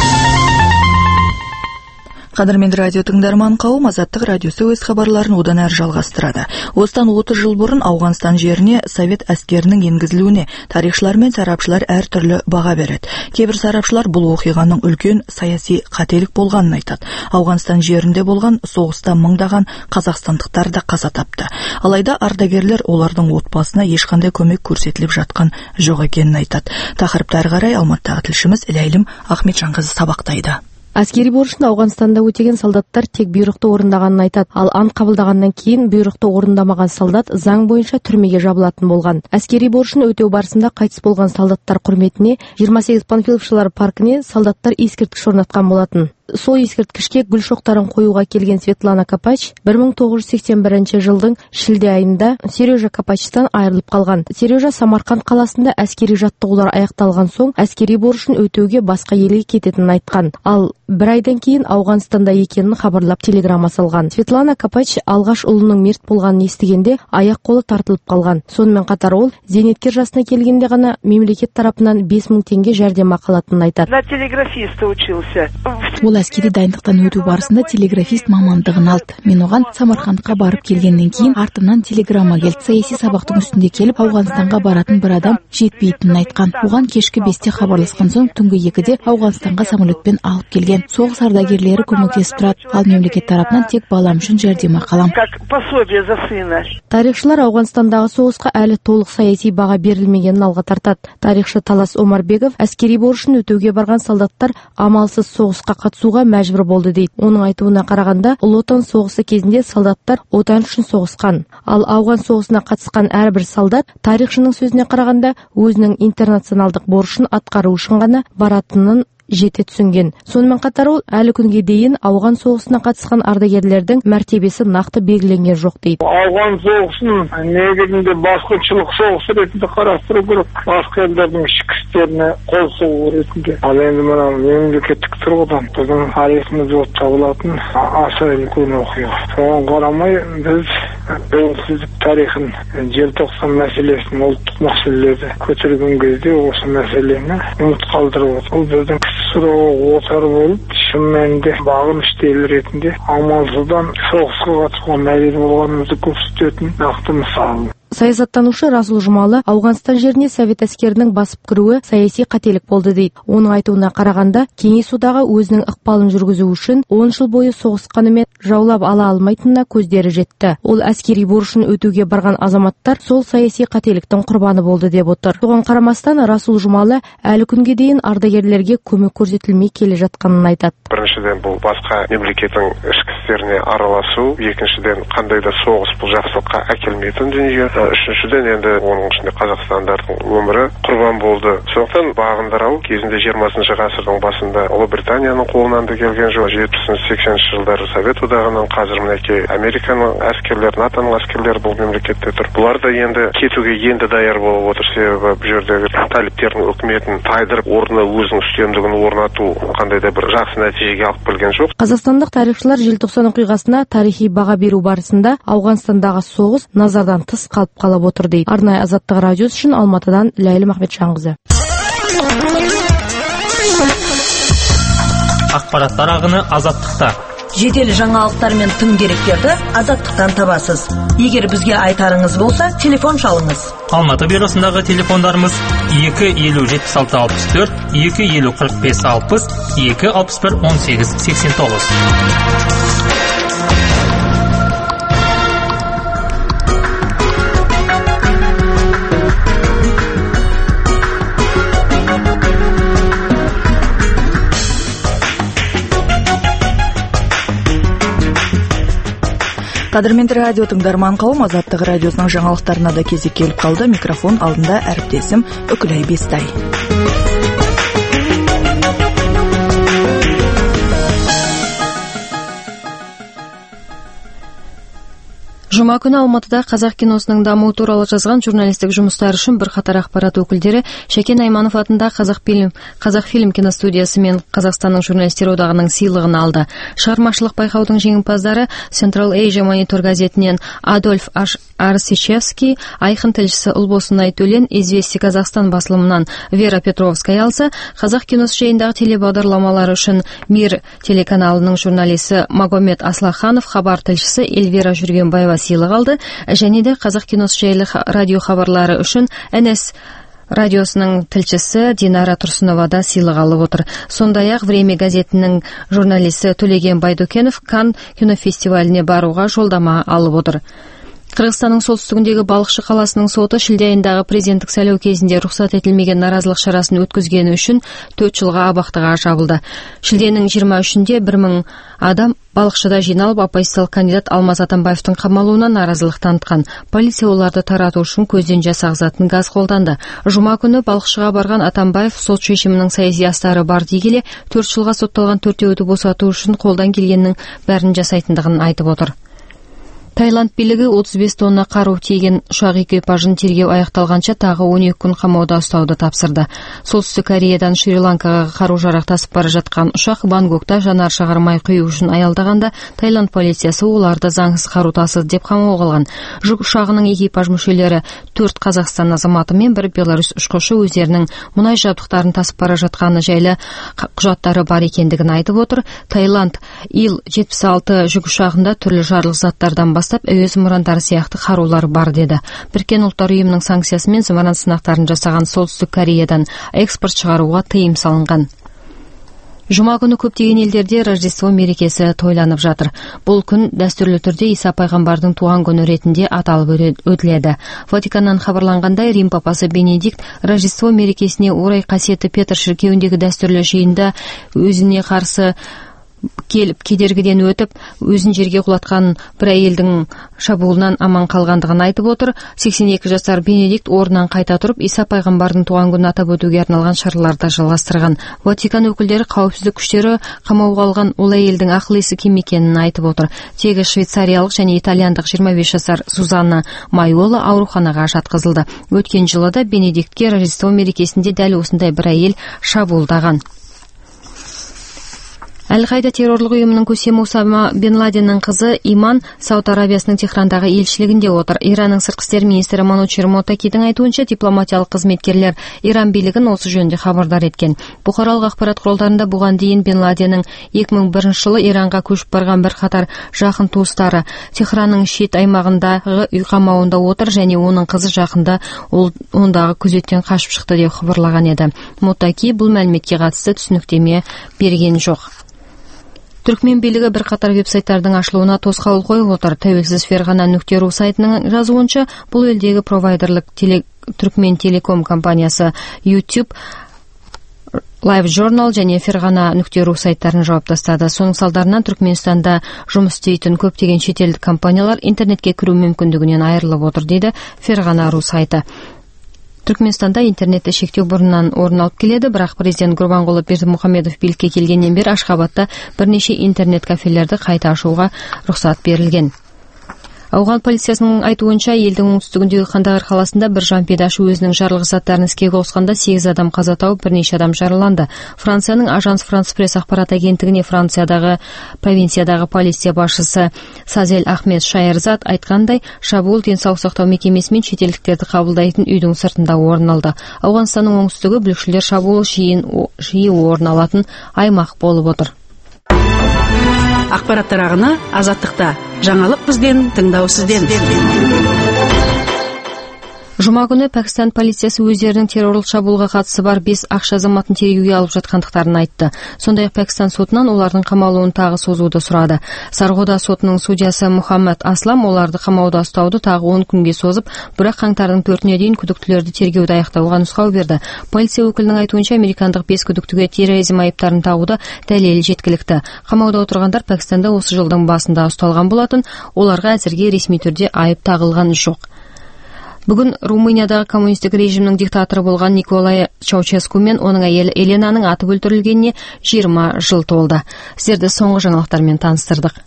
Қадірменді радио тыңдарман қауым, Азаттық радиосы өз хабарларын одан әрі жалғастырады. Осыдан отыз жыл бұрын Ауғанстан жеріне совет әскерінің енгізілуіне тарихшылар мен сарапшылар әртүрлі баға береді. Кейбір сарапшылар бұл оқиғаның үлкен саяси қателік болғанын айтады. Ауғанстан жерінде болған соғыста мыңдаған қазақстандықтар да қаза тапты. Алайда ардагерлер олардың отбасына ешқандай көмек көрсетіліп жатқан жоқ екенін айтады. Тақырыпты әрі қарай Алматыдағы тілшіміз Ләйлім Ахметжанқызы сабақтайды. Әскери борышын Ауғанстанда өтеген солдаттар тек бұйрықты орындағанын айтады. Ал ант қабылдағаннан кейін бұйрықты орындамаған солдат заң бойынша түрмеге жабылатын болған. Әскери борышын өтеу барысында қайтыс болған солдаттар құрметіне жиырма сегіз панфиловшылар паркіне солдаттар ескерткіш орнатқан болатын. Сол ескерткішке гүл шоқтарын қоюға келген Светлана Копач бір мың тоғыз жүз сексен бірінші жылдың шілде айында Сережа Копачтан айырылып қалған. Сережа Самарқанд қаласында әскери жаттығулар аяқталған соң әскери борышын өтеуге басқа елге кететінін айтқан. Ал бір айдан кейін Ауғанстанда екенін хабарлап телеграмма салған. Светлана Копач алғаш ұлының мерт болғанын естігенде аяқ қолы тартылып қалған. Сонымен қатар ол зейнеткер жасына келгенде ғана мемлекет тарапынан бес мың теңге жәрдемақы алатынын айтады. На телеграфиста учился. Ол әскери дайындықтан өту барысында телеграфист мамандығын алды. Мен оған Самарқандқа барып келгеннен кейін артымнан телеграмма келді. Саяси сабақтың үстінде келіп Ауғанстанға баратын бір адам жетпейтінін айтқан. Оған кешкі бесте хабарласқан соң түнгі екіде Ауғанстанға самолетпен алып келген. Соғыс ардагерлері көмектесіп тұрады. Ал мемлекет тарапынан тек балам үшін жәрдемақы алам. Как пособие за сына. Тарихшылар Ауғанстандағы соғысқа әлі толық саяси баға берілмегенін алға тартады. Тарихшы Талас Омарбеков әскери борышын өтеуге барған солдаттар амалсыз соғысқа қатысуға мәжбүр болды дейді. Оның айтуына қарағанда, Ұлы Отан соғысы кезінде солдаттар отан үшін соғысқан. Ал ауған соғысына қатысқан әрбір солдат тарихшының сөзіне қарағанда өзінің интернационалдық борышын атқару үшін ғана баратынын жете түсінген. Сонымен қатар ол әлі күнге дейін ауған соғысына қатысқан ардагерлердің мәртебесі нақты белгіленген жоқ дейді. Ауған соғысын негізінде басқыншылық соғысы ретінде қарастыру керек. Басқа елдердің ішкі істеріне қол соғу ретінде. Ал енді мына мемлекеттік тұрғыдан біздің тарихымыз болып табылатын аса үлкен оқиға. Соған қарамай біз тәуелсіздік тарихын, желтоқсан мәселесін, ұлттық мәселелерді көтерген кезде осы мәселені ұмыт қалдырып отыр. Ол біздің ксро отар болып, шын мәнінде бағынышты ел ретінде амалсыздан соғысқа қатысуға мәжбүр болғанымызды көрсететін нақты мысал. Саясаттанушы Расул Жұмалы Ауғанстан жеріне совет әскерінің басып кіруі саяси қателік болды дейді. Оның айтуына қарағанда, Кеңес одағы өзінің ықпалын жүргізу үшін он жыл бойы соғысқанымен жаулап ала алмайтынына көздері жетті. Ол әскери борышын өтеуге барған азаматтар сол саяси қателіктің құрбаны болды деп отыр. Соған қарамастан Расул Жұмалы әлі күнге дейін ардагерлерге көмек көрсетілмей келе жатқанын айтады. Біріншіден бұл басқа мемлекеттің ішкі істеріне араласу, екіншіден қандай да соғыс бұл жақсылыққа әкелмейтін дүние. Үшіншіден енді оның ішінде қазақстандардың өмірі құрбан болды. Сондықтан бағындырау кезінде жиырмасыншы ғасырдың басында Ұлыбританияның қолынан да келген жоқ. жетпісінші сексенінші жылдары Совет одағының, қазір мінекей Американың әскерлері, НАТОның әскерлері бұл мемлекетте тұр. Бұлар да енді кетуге енді даяр болып отыр. Себебі бұл жердегі талибтердің үкіметін тайдырып, орнына өзінің үстемдігін орнату қандай да бір жақсы нәтижеге алып келген жоқ. Қазақстандық тарихшылар желтоқсан оқиғасына тарихи баға беру барысында Ауғанстандағы соғыс назардан тыс қалып қалып отыр дейді. Арнайы Азаттық радиосы үшін Алматыдан Ләйлім Ахметжанқызы. ақпараттар ағыны Азаттықта. Жедел жаңалықтар мен тың деректерді Азаттықтан табасыз. Егер бізге айтарыңыз болса, телефон шалыңыз. Алматы бюросындағы телефондарымыз екі елу жетпіс алты алпыс төрт, екі елу қырық бес алпыс, екі алпыс бір он сегіз сексен тоғыз. Қадірменді радио тыңдарман қауым, Азаттық радиосының жаңалықтарына да кезек келіп қалды. Микрофон алдында әріптесім Үкілай Бестай. Жұма күні Алматыда қазақ киносының дамуы туралы жазған журналистік жұмыстар үшін бірқатар ақпарат өкілдері Шәкен Айманов атындағы Қазақфильм, Қазақфильм киностудиясы мен Қазақстанның журналистер одағының сыйлығын алды. Шығармашылық байқаудың жеңімпаздары Central Asia Monitor газетінен Адольф Арсичевский, Айқын тілшісі Ұлбосын Айтөлен, Известия Қазақстан басылымынан Вера Петровская алса, қазақ киносы жайындағы телебағдарламалары үшін Мир телеканалының журналисі Магомед Аслаханов, хабар тілшісі Эльвира Жүргенбаева сыйлық алды, және де қазақ киносы жайлы радио хабарлары үшін эн эс радиосының тілшісі Динара Тұрсынова да сыйлық алып отыр. Сондай-ақ Время газетінің журналисі Төлеген Байдукенов Канн кинофестиваліне баруға жолдама алып отыр. Қырғызстанның солтүстігіндегі Балықшы қаласының соты шілде айындағы президенттік сайлау кезінде рұқсат етілмеген наразылық шарасын өткізгені үшін төрт жылға абақтыға жабылды. Шілденің жиырма үшінде бір мың адам Балықшыда жиналып, оппозициялық кандидат Алмаз Атамбаевтың қамалуына наразылық танытқан. Полиция оларды тарату үшін көзден жасағызатын газ қолданды. Жұма күні Балықшыға барған Атамбаев сот шешімінің саяси астары бар дей келе, төрт жылға сотталған төртеуді босату үшін қолдан келгеннің бәрін жасайтындығын айтып отыр. Таиланд билігі отыз бес тонна қару тиеген ұшақ экипажын тергеу аяқталғанша тағы он екі күн қамауда ұстауды тапсырды. Солтүстік Кореядан Шри-Ланкаға қару-жарақ тасып бара жатқан ұшақ Бангкокта жанар жағармай құю үшін аялдағанда Таиланд полициясы оларды заңсыз қару тасыды деп қамауға алған. Жүк ұшағының экипаж мүшелері төрт Қазақстан азаматы мен бір Беларусь ұшқышы өздерінің мұнай жабдықтарын тасып бара жатқаны жайлы құжаттары бар екендігін айтып отыр. Таиланд Ил жетпіс алты жүк ұшағында түрлі жарылғыш заттардан бастап әуе зымырандары сияқты қарулар бар деді. Біріккен ұлттар ұйымының санкциясымен зымыран сынақтарын жасаған Солтүстік Кореядан экспорт шығаруға тыйым салынған. Жұма күні көптеген елдерде Рождество мерекесі тойланып жатыр. Бұл күн дәстүрлі түрде Иса пайғамбардың туған күні ретінде аталып өтіледі. Ватиканнан хабарланғандай, Рим папасы Бенедикт Рождество мерекесіне орай қасиетті Петр шіркеуіндегі дәстүрлі жиында өзіне қарсы келіп кедергіден өтіп, өзін жерге құлатқан бір әйелдің шабуылынан аман қалғандығын айтып отыр. сексен екі жасар Бенедикт орнынан қайта тұрып, Иса пайғамбардың туған күнін атап өтуге арналған шараларды жалғастырған. Ватикан өкілдері қауіпсіздік күштері қамауға алған ол әйелдің ақыл-есі кем екенін айтып отыр. Тегі швейцариялық және итальяндық жиырма бес жасар Сузанна Майола ауруханаға жатқызылды. Өткен жылы да Бенедиктке Рождество мерекесінде дәл осындай бір әйел шабуылдаған. Әл-Қайда террорлық ұйымының көсемі Усама бен Ладеннің қызы Иман Сауд Арабиясының Техрандағы елшілігінде отыр. Иранның сыртқы істер министрі Манучер Мотакидің айтуынша, дипломатиялық қызметкерлер Иран билігін осы жөнінде хабардар еткен. Бұқаралық ақпарат құралдарында бұған дейін бен Ладеннің екі мың бірінші жылы Иранға көшіп барған бір қатар жақын туыстары Техранның шет аймағындағы үй қамауында отыр және оның қызы жақында ол ондағы күзеттен қашып шықты деп хабарлаған еді. Мотаки бұл мәліметке қатысты түсініктеме берген жоқ. Түркмен билігі бір қатар веб-сайттардың ашылуына тосқауыл қойып отыр. Тәуелсіз Ферғана нүкте ру сайтының жазуынша, бұл елдегі провайдерлік теле... Түркмен телеком компаниясы YouTube, Live Journal және Ферғана нүкте ру сайттарын жауып тастады. Соның салдарынан Түркменстанда жұмыс істейтін көптеген шетелдік компаниялар интернетке кіру мүмкіндігінен айырылып отыр, дейді Ферғана ру сайты. Түркменстанда интернетті шектеу бұрыннан орын алып келеді, бірақ президент Гурбанғұлы Бердімұхамедов билікке келгеннен бері Ашхабадта бірнеше интернет кафелерді қайта ашуға рұқсат берілген. Ауған полициясының айтуынша, елдің оңтүстігіндегі Қандағар қаласында бір жанпедашы өзінің жарылғыш заттарын іске қосқанда сегіз адам қаза тауып, бірнеше адам жараланды. Францияның Ажанс Франс Пресс ақпарат агенттігіне Франциядағы провинциядағы полиция басшысы Сазель Ахмед Шайерзад айтқандай, шабуыл денсаулық сақтау мекемесі мен шетелдіктерді қабылдайтын үйдің сыртында орын алды. Ауғанстанның оңтүстігі бүлікшілер шабуылы жиі орын алатын аймақ болып отыр. ақпараттар ағыны Азаттықта. Жаңалық бізден, тыңдау сізден. Жұма күні Пәкістан полициясы өздерінің террорлық шабуылға қатысы бар бес ақша азаматын тергеуге алып жатқандықтарын айтты. Сондай-ақ Пәкістан сотынан олардың қамалуын тағы созуды сұрады. Сарғода сотының судьясы Мухаммад Аслам оларды қамауда ұстауды тағы он күнге созып, бірақ қаңтардың төртіне дейін күдіктілерді тергеуді аяқтауға нұсқау берді. Полиция өкілінің айтуынша американдық бес күдіктіге терроризм айыптарын тағуда дәлел жеткілікті. Қамауда отырғандар Пәкістанда осы жылдың басында ұсталған болатын, оларға әзірге ресми түрде айып тағылған жоқ. Бүгін Румыниядағы коммунистік режимнің диктаторы болған Николай Чауческу мен оның әйелі Еленаның атып өлтірілгеніне жиырма жыл толды. Сіздерді соңғы жаңалықтармен таныстырдық.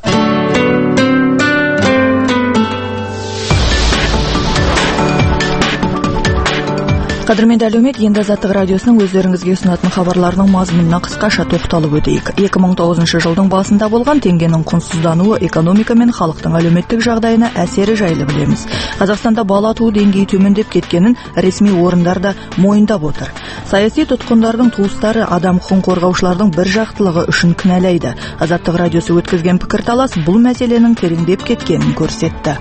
Қадірменді әлеумет, енді Азаттық радиосының өздеріңізге ұсынатын хабарларының мазмұнына қысқаша тоқталып өтейік. екі мың тоғызыншы жылдың басында болған теңгенің құнсыздануы экономика мен халықтың әлеуметтік жағдайына әсері жайлы білеміз. Қазақстанда бала туу деңгейі төмендеп кеткенін ресми орындар да мойындап отыр. Саяси тұтқындардың туыстары адам құқығын қорғаушылардың бір жақтылығы үшін кінәлайды. Азаттық радиосы өткізген пікірталас бұл мәселенің тереңдеп кеткенін көрсетті.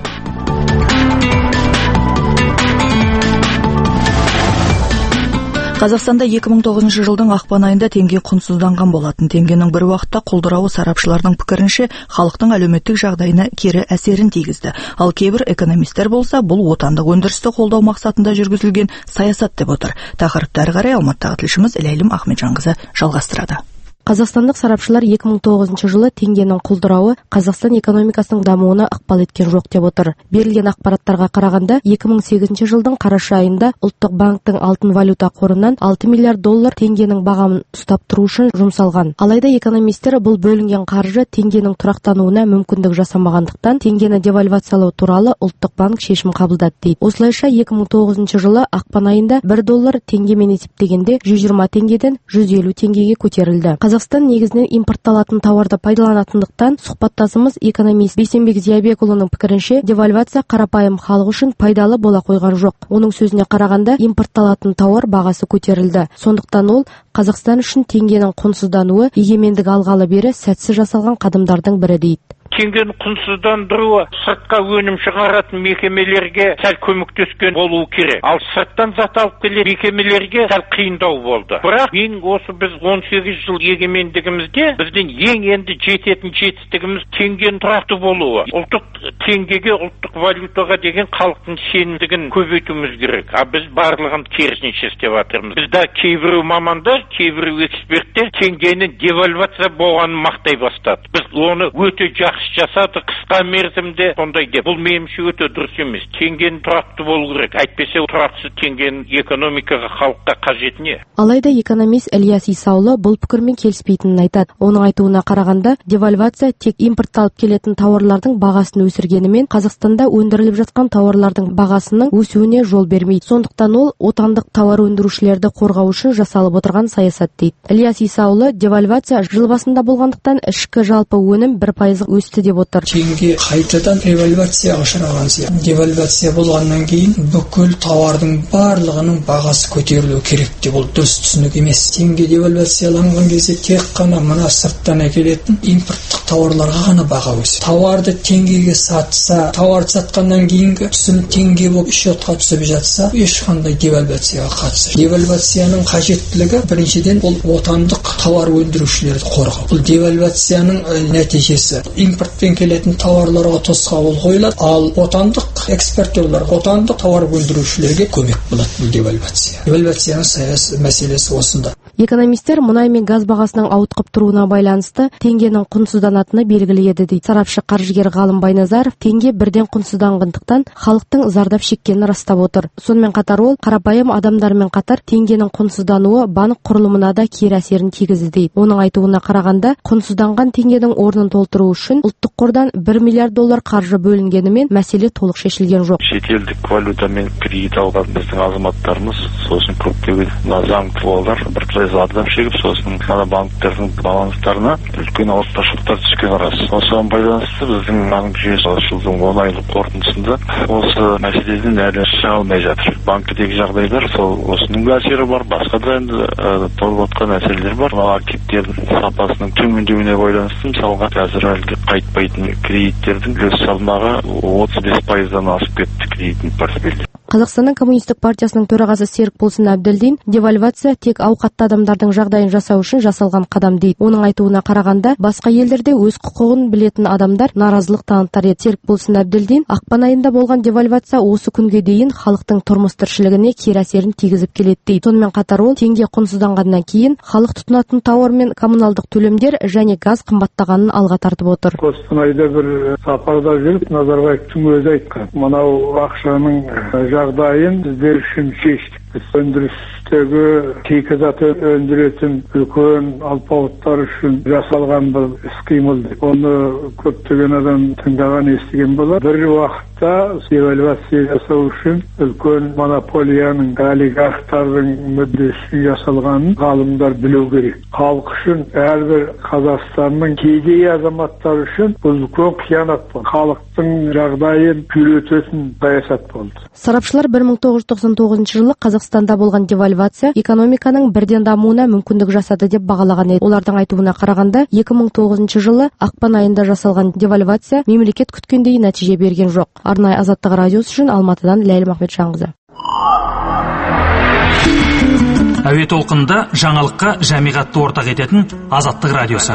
Қазақстанда екі мың тоғызыншы жылдың ақпан айында теңге құнсызданған болатын. Теңгенің бір уақытта құлдырауы сарапшылардың пікірінше халықтың әлеуметтік жағдайына кері әсерін тигізді. Ал кейбір экономистер болса, бұл отандық өндірісті қолдау мақсатында жүргізілген саясат деп отыр. Тақырыпты әрі қарай Алматыдағы тілшіміз Ләйлім Ахметжанқызы жалғастырады. Қазақстандық сарапшылар екі мың тоғызыншы жылы теңгенің құлдырауы Қазақстан экономикасының дамуына ықпал еткен жоқ деп отыр. Берілген ақпараттарға қарағанда, екі мың сегізінші жылдың қараша айында ұлттық банктың алтын валюта қорынан алты миллиард доллар теңгенің бағамын ұстап тұру үшін жұмсалған. Алайда экономистер бұл бөлінген қаржы теңгенің тұрақтануына мүмкіндік жасамағандықтан теңгені девальвациялау туралы ұлттық банк шешім қабылдады дейді. Осылайша екі мың тоғызыншы жылы ақпан айында бір доллар теңгемен есептегенде жүз жиырма теңгеден жүз елу теңгеге көтерілді. Қазақстан негізінен импортталатын тауарды пайдаланатындықтан сұхбаттасымыз экономист Бейсенбек Зиябекұлының пікірінше девальвация қарапайым халық үшін пайдалы бола қойған жоқ. Оның сөзіне қарағанда импортталатын тауар бағасы көтерілді. Сондықтан ол Қазақстан үшін теңгенің құнсыздануы егемендік алғалы бері сәтсіз жасалған қадамдардың бірі дейді. Теңгені құнсыздандыруы сыртқа өнім шығаратын мекемелерге сәл көмектескен болуы керек. Ал сырттан зат алып келетін мекемелерге сәл қиындау болды. Бірақ ең осы біз он сегіз жыл егемендігімізде біздің ең енді жететін жетістігіміз теңгенің тұрақты болуы. Ұлттық теңгеге, ұлттық валютаға деген халықтың сенімдігін көбейтуіміз керек. А біз барлығын керісінше істеп жатырмыз. Бізде кейбір мамандар, кейбір эксперттер теңгенің девальвация болғанын мақтай бастады. Біз оны өте жақсы жасады қысқа мерзімде сондай деп. Бұл меніңше өте дұрыс емес. Теңгенің тұрақты болу керек. Әйтпесе тұрақсыз теңгенің экономикаға, халыққа қажеті не? Алайда экономист Ильяс Исаулы бұл пікірмен келіспейтінін айтады. Оның айтуына қарағанда, девальвация тек импортталып келетін тауарлардың бағасын өсіргенімен Қазақстанда өндіріліп жатқан тауарлардың бағасының өсуіне жол бермейді. Сондықтан ол отандық тауар өндірушілерді қорғау үшін жасалып отырған саясат дейді. Ильяс Исаулы девальвация жыл басында болғандықтан ішкі жалпы өнім бір пайыз өсті деп отыр. Теңге қайтадан револьвацияға ұшыраған сияқты. Девальвация болғаннан кейін бүкіл тауардың барлығының бағасы көтерілу керек деп ол дұрыс түсінік емес. Теңге девальвацияланған кезде тек қана мына сырттан әкелетін импорттық тауарларға ғана баға өседі. Тауарды теңгеге сатса, тауарды сатқаннан кейінгі түсім теңге болып счетқа түсіп жатса, ешқандай девальвацияға қатысы. Девальвацияның қажеттілігі біріншіден ол отандық тауар өндірушілерді қорғау. Бұл девальвацияның нәтижесі импортпен келетін тауарларға тосқауыл қойылады, ал отандық экспортерларға, отандық тауар өндірушілерге көмек болады бұл девальвация. Девальвацияның саяси мәселесі осында. Экономистер мұнай мен газ бағасының ауытқып тұруына байланысты теңгенің құнсызданатыны белгілі еді дейді. Сарапшы қаржыгер Ғалым Байназаров теңге бірден құнсызданғандықтан халықтың зардап шеккенін растап отыр. Сонымен қатар ол қарапайым адамдармен қатар теңгенің құнсыздануы банк құрылымына да кері әсерін тигізді дейді. Оның айтуына қарағанда, құнсызданған теңгенің орнын толтыру үшін ұлттық қордан бір миллиард доллар қаржы бөлінгенімен мәселе толық шешілген жоқ. Шетелдік валютамен кредит алған біздің азаматтарымыз сосын көптеген заң тұлғалар бір осындай зардап шегіп, сосын ана банктердің баланстарына үлкен ауыртпашылықтар түскен рас. Осыған байланысты біздің банк жүйесі жылдың он айлық қорытындысында осы мәселеден әлі шыға алмай жатыр. Банкідегі жағдайлар сол осының әсері бар, басқа да енді толып отқан мәселелер бар. Активтердің сапасының төмендеуіне байланысты мысалға қазір әлгі қайтпайтын кредиттердің үлес салмағы отыз бес пайыздан асып кетті кредиттің портфелі. Қазақстанның коммунистік партиясының төрағасы Серікболсын Әбділдин девальвация тек ауқатты адамдардың жағдайын жасау үшін жасалған қадам дейді. Оның айтуына қарағанда, басқа елдерде өз құқығын білетін адамдар наразылық танытар еді. Серікболсын Әбділдин ақпан айында болған девальвация осы күнге дейін халықтың тұрмыс тіршілігіне кері әсерін тигізіп келеді дейді. Сонымен қатар ол теңге құнсызданғаннан кейін халық тұтынатын тауар мен коммуналдық төлемдер және газ қымбаттағанын алға тартып отыр. Қостанайда бір сапарда жүріп, Назарбаевтың өзі айтқан, мынау ақшаның жағдайын біздер үшін шештік. Біз өндірістегі шикізат өндіретін үлкен алпауыттар үшін жасалған бір іс-қимыл. Оны көптеген адам тыңдаған, естіген болады. Бір уақытта девальвация жасау үшін үлкен монополияның, олигархтардың мүддесін жасалғанын ғалымдар білу керек. Халық үшін, әрбір Қазақстанның кедей азаматтар үшін бұл үлкен қиянат болды. Халықтың жағдайын күйрететін саясат болды. Сарапшылар бір мың тоғыз жүз тоқсан тоғызыншы жылы Қазақстанда болған девальвация экономиканың бірден дамуына мүмкіндік жасады деп бағалаған еді. Олардың айтуына қарағанда, екі мың тоғызыншы жылы ақпан айында жасалған девальвация мемлекет күткендей нәтиже берген жоқ. Арнайы Азаттық радиосы үшін Алматыдан Ләйлім Ахметжанқызы. Әуе толқынында жаңалыққа жамиғатты ортақ ететін Азаттық радиосы.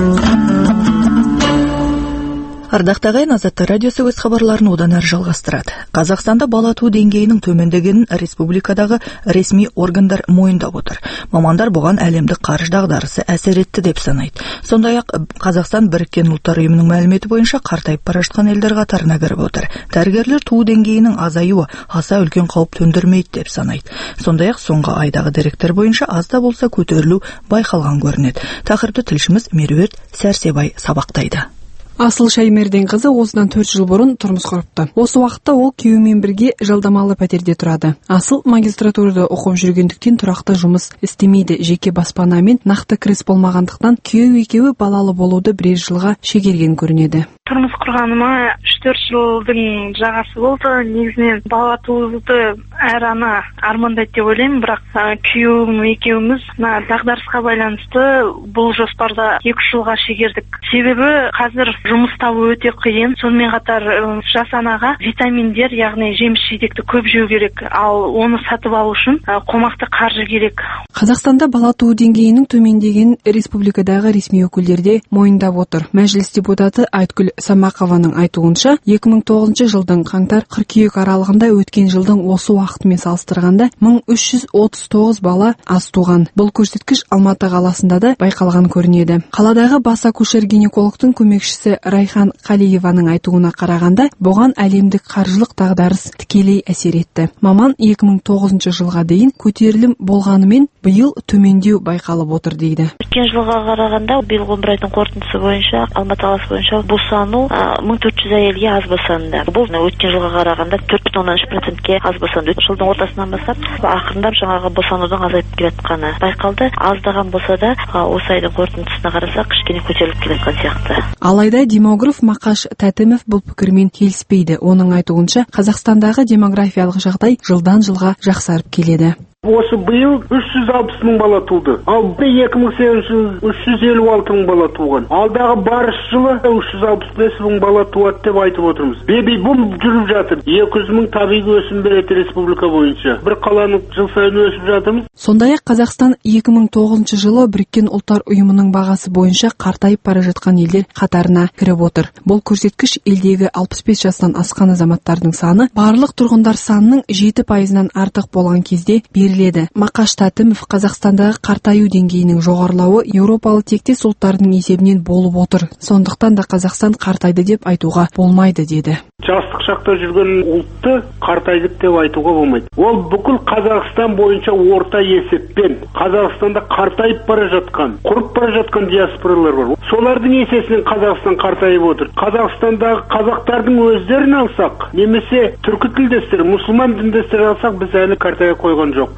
Ардақты ағайын, Азаттық радиосы өз хабарларын одан әрі жалғастырады. Қазақстанда бала туу деңгейінің төмендегенін республикадағы ресми органдар мойындап отыр. Мамандар бұған әлемдік қаржы дағдарысы әсер етті деп санайды. Сондай-ақ Қазақстан Біріккен ұлттар ұйымының мәліметі бойынша қартайып бара жатқан елдер қатарына кіріп отыр. Дәрігерлер туу деңгейінің азаюы аса үлкен қауіп төндірмейді деп санайды. Сондай-ақ соңғы айдағы деректер бойынша аз да болса көтерілу байқалған көрінеді. Тақырыпты тілшіміз Меруерт Сәрсебай сабақтайды. Асыл Шаймерден қызы осыдан төрт жыл бұрын тұрмыс құрыпты. Осы уақытта ол күйеуімен бірге жалдамалы пәтерде тұрады. Асыл магистратурада оқып жүргендіктен тұрақты жұмыс істемейді. Жеке баспанамен нақты кіріс болмағандықтан күйеу екеуі балалы болуды бірер жылға шегерген көрінеді. Тұрмыс құрғаныма үш төрт жылдың жағасы болды. Негізінен бала тууды әр ана армандайды деп ойлаймын, бірақ күйеуім екеуміз дағдарысқа байланысты бұл жоспарда екі үш жылға шегердік. Себебі қазір жұмыс табу өте қиын. Сонымен қатар жас анаға витаминдер, яғни жеміс жидекті көп жеу керек, ал оны сатып алу үшін қомақты қаржы керек. Қазақстанда бала туу деңгейінің төмендеген республикадағы ресми өкілдерде мойындап отыр. Мәжіліс депутаты Айткүл Самақованың айтуынша, екі мың тоғызыншы жылдың қаңтар-қыркүйек аралығында өткен жылдың осы уақытымен салыстырғанда мың үш жүз отыз тоғыз бала аз туған. Бұл көрсеткіш Алматы қаласында да байқалған көрінеді. Қаладағы бас акушер-гинекологтың көмекшісі Райхан Қалиеваның айтуына қарағанда, бұған әлемдік қаржылық дағдарыс тікелей әсер етті. Маман екі мың тоғызыншы жылға дейін көтерілім болғанымен, биыл төмендеу байқалып отыр дейді. Өткен жылға қарағанда, биыл он бір айдың қорытындысы бойынша, Алматы қаласы бойынша босану мың төрт жүз әйелге аз босанды. Бұл өткен жылға қарағанда төрт бүтін оннан үш процентке аз босанды. Жылдың ортасынан бастап ақырындап жаңағы босанудың азайып келе жатқаны байқалды. Аздаған болса да, осы айдың қорытындысына қарасақ, кішкене көтеріліп келе жатқан сияқты. Алайда демограф Мақаш Тәтімов бұл пікірмен келіспейді. Оның айтуынша, Қазақстандағы демографиялық жағдай жылдан жылға жақсарып келеді. Осы биыл үш жүз алпыс мың бала туды. Ал екі мың сегізінші жылы үш жүз елу алты мың бала туған. Алдағы барыс жылы үш жүз алпыс бес мың бала туады деп айтып отырмыз. Беби-бум жүріп жатыр. екі жүз мың табиғи өсім береді республика бойынша. Бір қаланы жыл сайын өсіп жатырмыз. Сондай-ақ Қазақстан екі мың тоғызыншы жылы Біріккен ұлттар ұйымының бағасы бойынша қартайып бара жатқан елдер қатарына кіріп отыр. Бұл көрсеткіш елдегі алпыс бес жастан асқан азаматтардың саны барлық тұрғындар санының жеті пайызынан артық болған кезде беріледі. Мақаш Тәтімов Қазақстандағы қартаю деңгейінің жоғарылауы еуропалық тектес ұлттардың есебінен болып отыр. Сондықтан да Қазақстан қартайды деп айтуға болмайды деді. Жастық шақта жүрген ұлтты қартайды деп айтуға болмайды. Ол бүкіл Қазақстан бойынша орта есеппен Қазақстанда қартайып бара жатқан, құрып бара жатқан диаспоралар бар. Солардың есесінен Қазақстан қартайып отыр. Қазақстандағы қазақтардың өздерін алсақ, немесе түркі тілдестер, мұсылман діндестер алсақ, біз әлі қартая қойған жоқпыз.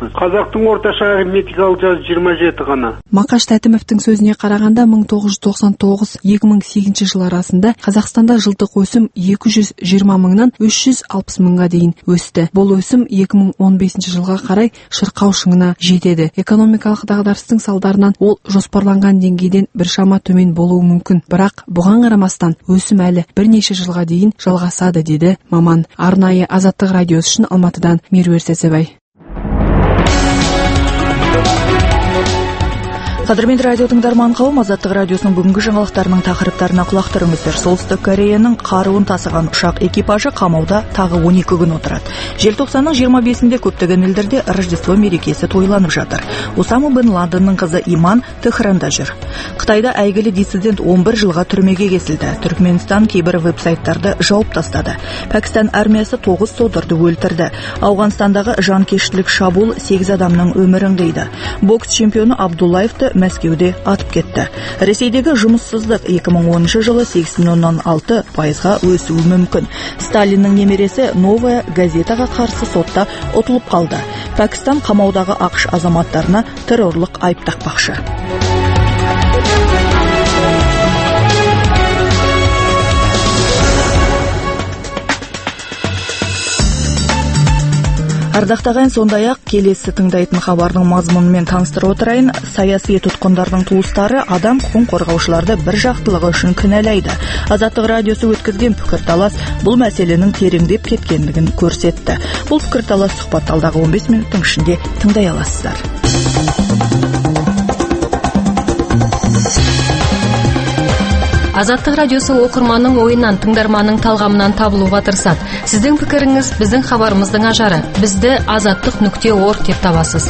жакпыз. Казактын орточо арифметикалык жасы жыйырма жети гана. Макаш Тәтимовтың сөзіне қарағанда мың тоғыз жүз тоқсан тоғыз — екі мың сегізінші жыл арасында Қазақстанда жылдық өсім екі жүз жиырма мыңнан үш жүз алпыс мыңға дейін өсті. Бұл өсім екі мың он бесінші жылға қарай шырқау шыңына жетеді. Экономикалық дағдарыстың салдарынан ол жоспарланған деңгейден біршама төмен болуы мүмкін. Бірақ бұған қарамастан өсім әлі бірнеше жылға дейін жалғасады деді маман. Арнайы Азаттық радиосы үшін Алматыдан Меруерт Сәсебай. Қадірменді радио тыңдарман қауым, Азаттық радиосының бүгінгі жаңалықтарының тақырыптарына құлақ түріңіздер. Солтүстік Кореяның қаруын тасыған ұшақ экипажы қамауда тағы он екі күн отырады. Желтоқсанның жиырма бесінде көптеген елдерде Рождество мерекесі тойланып жатыр. Усама бен Ладеннің қызы Иман Техранда жүр. Қытайда әйгілі диссидент он бір жылға түрмеге кесілді. Түркменстан кейбір веб-сайттарды жауып тастады. Пәкістан армиясы тоғыз содырды өлтірді. Ауғанстандағы жанкештілік шабуыл сегіз адамның өмірін қиды. Бокс чемпионы Абдуллаевты Мәскеуде атып кетті. Ресейдегі жұмыссыздық екі мың оныншы жылы сегіз бүтін оннан алты пайызға өсуі мүмкін. Сталиннің немересі Новая газетаға қарсы сотта ұтылып қалды. Пәкістан қамаудағы ақш азаматтарына террорлық айып тақпақшы. Ардақтаған сондай-ақ келесі тыңдайтын хабардың мазмұнымен таныстырып отырайын. Саяси тұтқындардың туыстары адам құқын қорғаушыларды бір жақтылығы үшін кінәлайды. Азаттық радиосы өткізген пікірталас бұл мәселенің тереңдеп кеткендігін көрсетті. Бұл пікірталас сұхбат алдағы он бес минуттың ішінде тыңдай аласыздар. Азаттық радиосы оқырманның ойынан, тыңдарманның талғамынан табылуға тырысады. Сіздің пікіріңіз біздің хабарымыздың ажары. Бізді азаттық нүкте орг деп табасыз.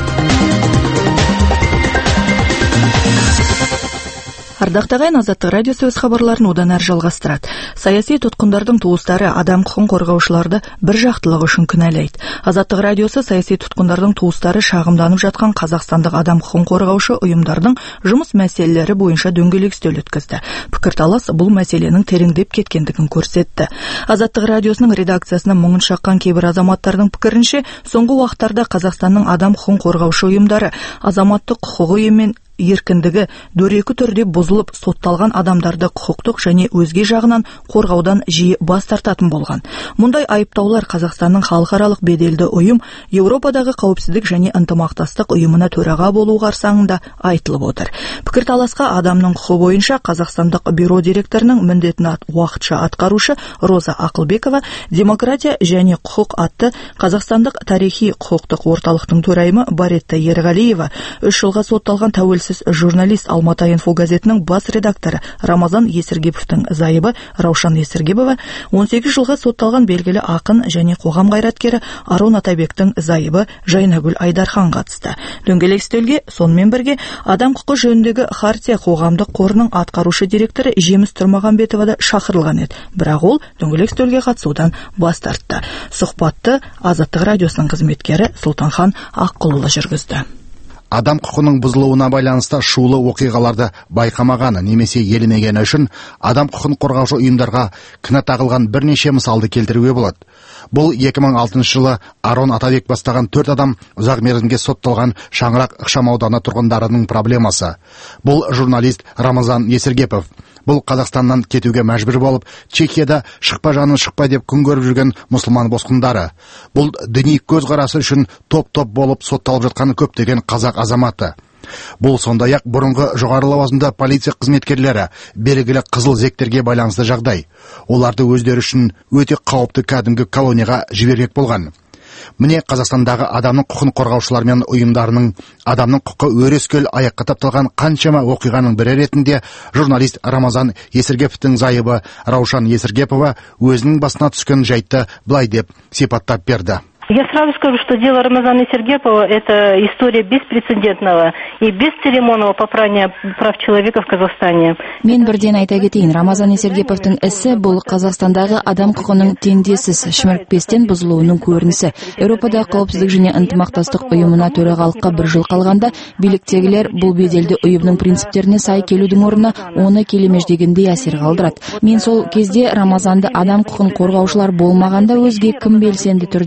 Ардақтаған Азаттық радиосы өз хабарларын одан әрі жалғастырады. Саяси тұтқындардың туыстары адам құқын қорғаушыларды бір жақтылығы үшін кінәлайды. Азаттық радиосы саяси тұтқындардың туыстары шағымданып жатқан қазақстандық адам құқын қорғаушы ұйымдардың жұмыс мәселелері бойынша дөңгелек үстел өткізді. Пікірталас бұл мәселенің тереңдеп кеткендігін көрсетті. Азаттық радиосының редакциясына мұңын шаққан кейбір азаматтардың пікірінше, соңғы уақыттарда Қазақстанның адам құқын қорғаушы ұйымдары азаматтық құқығы мен еркіндігі дөрекі түрде бұзылып, сотталған адамдарды құқықтық және өзге жағынан қорғаудан жиі бас тартатын болған. Мұндай айыптаулар Қазақстанның халықаралық беделді ұйым Еуропадағы қауіпсіздік және ынтымақтастық ұйымына төраға болу қарсаңында айтылып отыр. Пікірталасқа адамның құқы бойынша Қазақстандық бюро директорының міндетін уақытша атқарушы Роза Ақылбекова, демократия және құқық атты Қазақстандық тарихи құқықтық орталықтың төрайымы Баретта Ерғалиева, үш жылға сотталған тәуелсіз журналист Алматы инфо газетінің бас редакторы Рамазан Есіргеповтің зайыбы Раушан Есіргебова, он сегіз жылға сотталған белгілі ақын және қоғам қайраткері Арон Атабектің зайыбы Жайнагүл Айдархан қатысты. Дөңгелек үстелге сонымен бірге адам құқы жөніндегі Хартия қоғамдық қорының атқарушы директоры Жеміс Тұрмағанбетова да шақырылған еді. Бірақ ол дөңгелек үстелге қатысудан бас тартты. Сұхбатты Азаттық радиосының қызметкері Сұлтанхан Аққұлұлы жүргізді. Адам құқының бұзылуына байланысты шулы оқиғаларды байқамағаны немесе елемегені үшін адам құқын қорғаушы ұйымдарға кінә тағылған бірнеше мысалды келтіруге болады. Бұл екі мың алтыншы жылы Арон Атабек бастаған төрт адам ұзақ мерзімге сотталған Шаңырақ ықшамауданы тұрғындарының проблемасы. Бұл журналист Рамазан Есіргепов. Бұл Қазақстаннан кетуге мәжбүр болып, Чехияда шықпа жанын шықпа деп күн көріп жүрген мұсылман босқындары. Бұл діни көзқарасы үшін топ-топ болып сотталып жатқан көптеген қазақ азаматы. Бұл сондай-ақ бұрынғы жоғары лауазымды полиция қызметкерлері белгілі қызыл зектерге байланысты жағдай. Оларды өздері үшін өте қауіпті кәдімгі колонияға жібермек болған. Міне Қазақстандағы адамның құқын қорғаушылар мен ұйымдарының адамның құқы өрескел аяққа тапталған қаншама оқиғаның бірі ретінде журналист Рамазан Есіргеповтің зайыбы Раушан Есіргепова өзінің басына түскен жайтты былай деп сипаттап берді. Я сразу скажу, что дело Рамазана Есіргепова – это история беспрецедентного и бесцеремонного попрания прав человека в Казахстане. Мен бірден айта кетейін, Рамазан Есіргеповтың ісі бұл Қазақстандағы адам құқының теңдессіз шімірікпестен бұзылуының көрінісі. Еуропада қауіпсіздік және ынтымақтастық ұйымына төрағалыққа бір жыл қалғанда, биліктегілер бұл беделді ұйымның принциптеріне сай келудің орнына оны келемеждегендей әсер қалдырады. Мен сол кезде Рамазанды адам құқын қорғаушылар болмағанда өзге кім белсенді түрде қорғап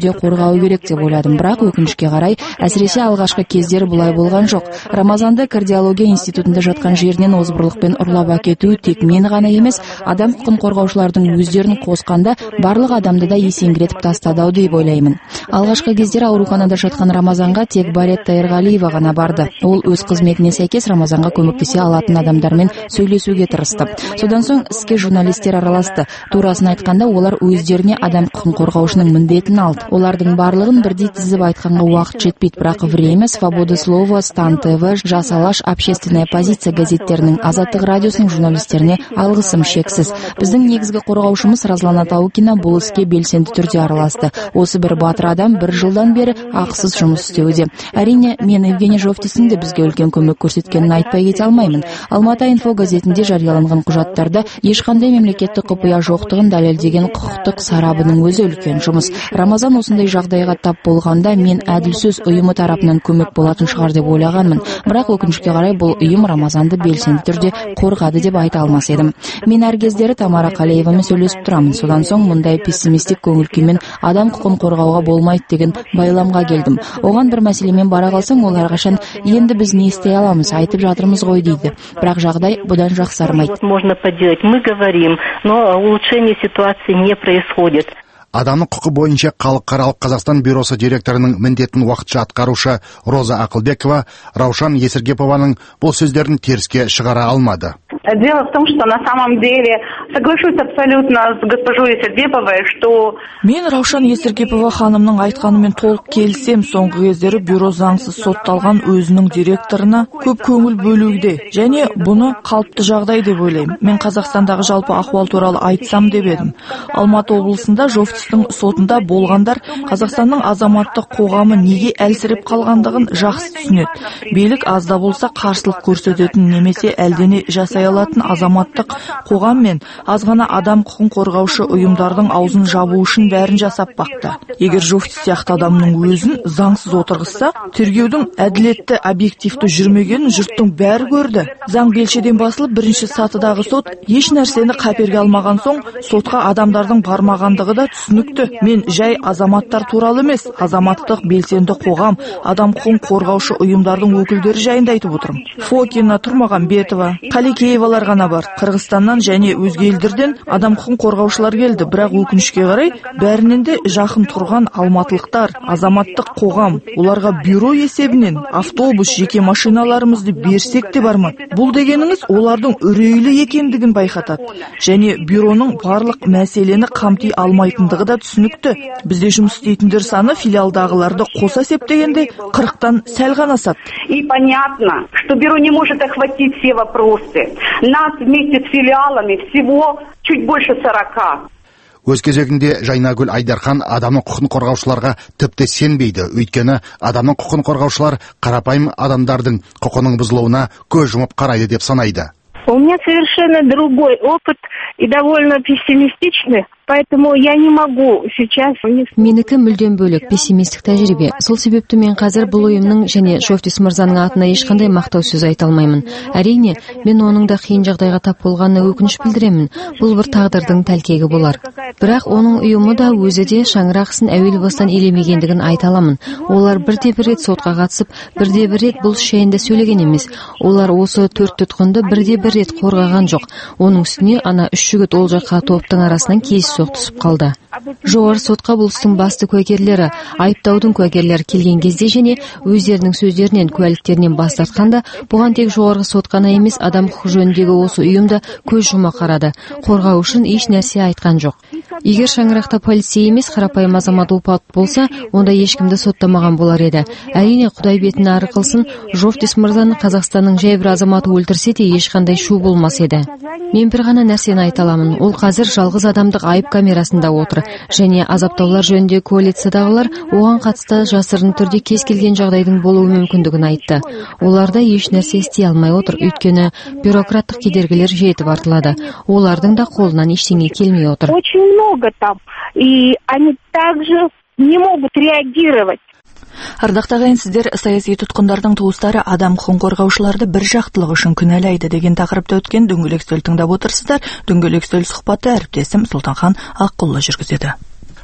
қозғау керек деп ойладым, бірақ өкінішке қарай, әсіресе алғашқы кездері бұлай болған жоқ. Рамазанды кардиология институтында жатқан жерінен озбырлықпен ұрлап әкету тек мен ғана емес, адам құқын қорғаушылардың өздерін қосқанда барлық адамды да есеңгіретіп тастады деп ойлаймын. Алғашқы кездері ауруханада жатқан Рамазанға тек Баретта Ерғалиева ғана барды. Ол өз қызметіне сәйкес Рамазанға көмектесе алатын адамдармен сөйлесуге тырысты. Содан соң іске журналистер араласты. Турасын айтқанда, олар өздеріне адам құқын қорғаушының міндетін алды. Олардың барлығын бірдей тізіп айтқанға уақыт жетпейді, бірақ Время, Свобода слова, Стан ТВ, Жас Алаш, Общественная позиция газеттерінің, Азаттық радиосының журналистеріне алғысым шексіз. Біздің негізгі қорғаушымыз Разлана Таукина бұл іске белсенді түрде араласты. Осы бір батыр адам бір жылдан бері ақысыз жұмыс істеуде. Әрине, мен Евгений Жовтистің де бізге үлкен көмек көрсеткенін айтпай кете алмаймын. Алматы инфо газетінде жарияланған құжаттарда ешқандай мемлекеттік құпия жоқтығын дәлелдеген құқықтық сарабының өзі үлкен жұмыс. Рамазан осындай жағдайға тап болғанда мен әділ сөз ұйымы тарапынан көмек болатын шығар деп ойлағанмын. Бірақ өкінішке қарай бұл ұйым Рамазанды белсенді түрде қорғады деп айта алмас едім. Мен әр кездері Тамара Қалеевамен сөйлесіп тұрамын. Содан соң мұндай пессимистік көңіл күймен адам құқын қорғауға болмайды деген байламға келдім. Оған бір мәселемен бара қалсаң, ол әрқашан енді біз не істей аламыз, айтып жатырмыз ғой дейді. Бірақ жағдай бұдан жақсармайды. Можно поделать, мы говорим, но улучшение ситуации не происходит. Адамның құқы бойынша Халықаралық Қазақстан бюросы директорының міндетін уақытша атқарушы Роза Ақылбекова Раушан Есіргепованың бұл сөздерін теріске шығара алмады. Дело в том, что на самом деле соглашусь абсолютно с госпожой Есіргеповой, что... Мен Раушан Есіргепова ханымның айтқанымен толық келісем. Соңғы кездері бюро заңсыз сотталған өзінің директорына көп көңіл бөлуде, және бұны қалыпты жағдай деп ойлаймын. Мен Қазақстандағы жалпы ахуал туралы айтсам деп едім. Алматы облысында Жовтистің сотында болғандар Қазақстанның азаматтық қоғамы неге әлсіреп қалғандығын жақсы түсінеді. Билік азда болса қарсылық көрсететін немесе әлдене жасай алатын азаматтық қоғам мен азғана адам құқын қорғаушы ұйымдардың аузын жабу үшін бәрін жасап бақты. Егер Жовтис сияқты адамның өзін заңсыз отырғызса, тергеудің әділетті объективті жүрмегенін жұрттың бәрі көрді. Заң белшеден басылып, бірінші сатыдағы сот еш нәрсені қаперге алмаған соң, сотқа адамдардың бармағандығы да түсінікті. Мен жай азаматтар туралы емес, азаматтық белсенді қоғам, адам құқын қорғаушы ұйымдардың өкілдері жайында айтып отырмын. Фокина, Тұрмағамбетова, Қалекеевалар ғана бар. Қырғызстаннан және өзге елдерден адам құқын қорғаушылар келді, бірақ өкінішке қарай бәрінен де жақын тұрған алматылықтар, азаматтық қоғам. Оларға бюро есебінен автобус, жеке машиналарымызды берсек те бармады. Бұл дегеніңіз олардың үрейлі екендігін байқатады. Және бюроның барлық мәселені қамти алмайтындығы да түсінікті. Бізде жұмыс істейтіндер саны филиалдағыларды қоса есептегенде қырықтан сәл ғана асады. И понятно, что бюро не может охватить все вопросы. Нас вместе с филиалами всего чуть больше сорока. Өз кезегінде Жайнагүл Айдархан адамның құқын қорғаушыларға тіпті сенбейді. Өйткені адамның құқын қорғаушылар қарапайым адамдардың құқының бұзылуына көз жұмып қарайды деп санайды. У меня совершенно другой опыт и довольно пессимистичный. Поэтому я не могу сейчас... Менікі мүлдем бөлек, пессимистік тәжірибе. Сол себепті мен қазір бұл ұйымның және Жовтис мырзаның атына ешқандай мақтау сөз айта алмаймын. Әрине, мен оның да қиын жағдайға тап болғанына өкініш білдіремін. Бұл бір тағдырдың тәлкегі болар. Бірақ оның ұйымы да өзі де шаңырақсын әуел бастан елемегендігін айта аламын. Олар бірде-бір рет сотқа қатысып, бірде-бір рет бұл жайында сөйлеген емес. Олар осы төрт тұтқынды бірде-бір рет қорғаған жоқ. Оның үстіне ана үш жігіт ол жаққа топтың арасынан кейс соқтысып қалды. Жоғары сотқа бұл істің басты куәгерлері, айыптаудың куәгерлері келген кезде және өздерінің сөздерінен, куәліктерінен бас тартқанда, бұған тек жоғарғы сот қана емес, адам құқы жөніндегі осы ұйымда көз жұма қарады. Қорғау үшін еш нәрсе айтқан жоқ. Егер шаңырақта полицей емес, қарапайым азамат опат болса, онда ешкімді соттамаған болар еді. Әрине, Құдай бетін ары қылсын, Жовтис мырзаны Қазақстанның жай бір азаматы өлтірсе де ешқандай шу болмас еді. Мен бір ғана нәрсені айта аламын. Ол қазір жалғыз адамдық айып камерасында отыр, және азаптаулар жөнінде коалициядағылар оған қатысты жасырын түрде кез келген жағдайдың болуы мүмкіндігін айтты. Оларда еш нәрсе істей алмай отыр, өйткені бюрократтық кедергілер жетіп артылады. Олардың да қолынан ештеңе келмей отыр. Очень много там, и они также не могут реагировать. Ардақты ағайын, сіздер саяси тұтқындардың туыстары адам құқын қорғаушыларды бір жақтылығы үшін күнәлайды деген тақырыпта өткен дөңгелек үстел тыңдап отырсыздар. Дөңгелек үстел сұхбаты әріптесім Сұлтанхан Аққұлы жүргізеді.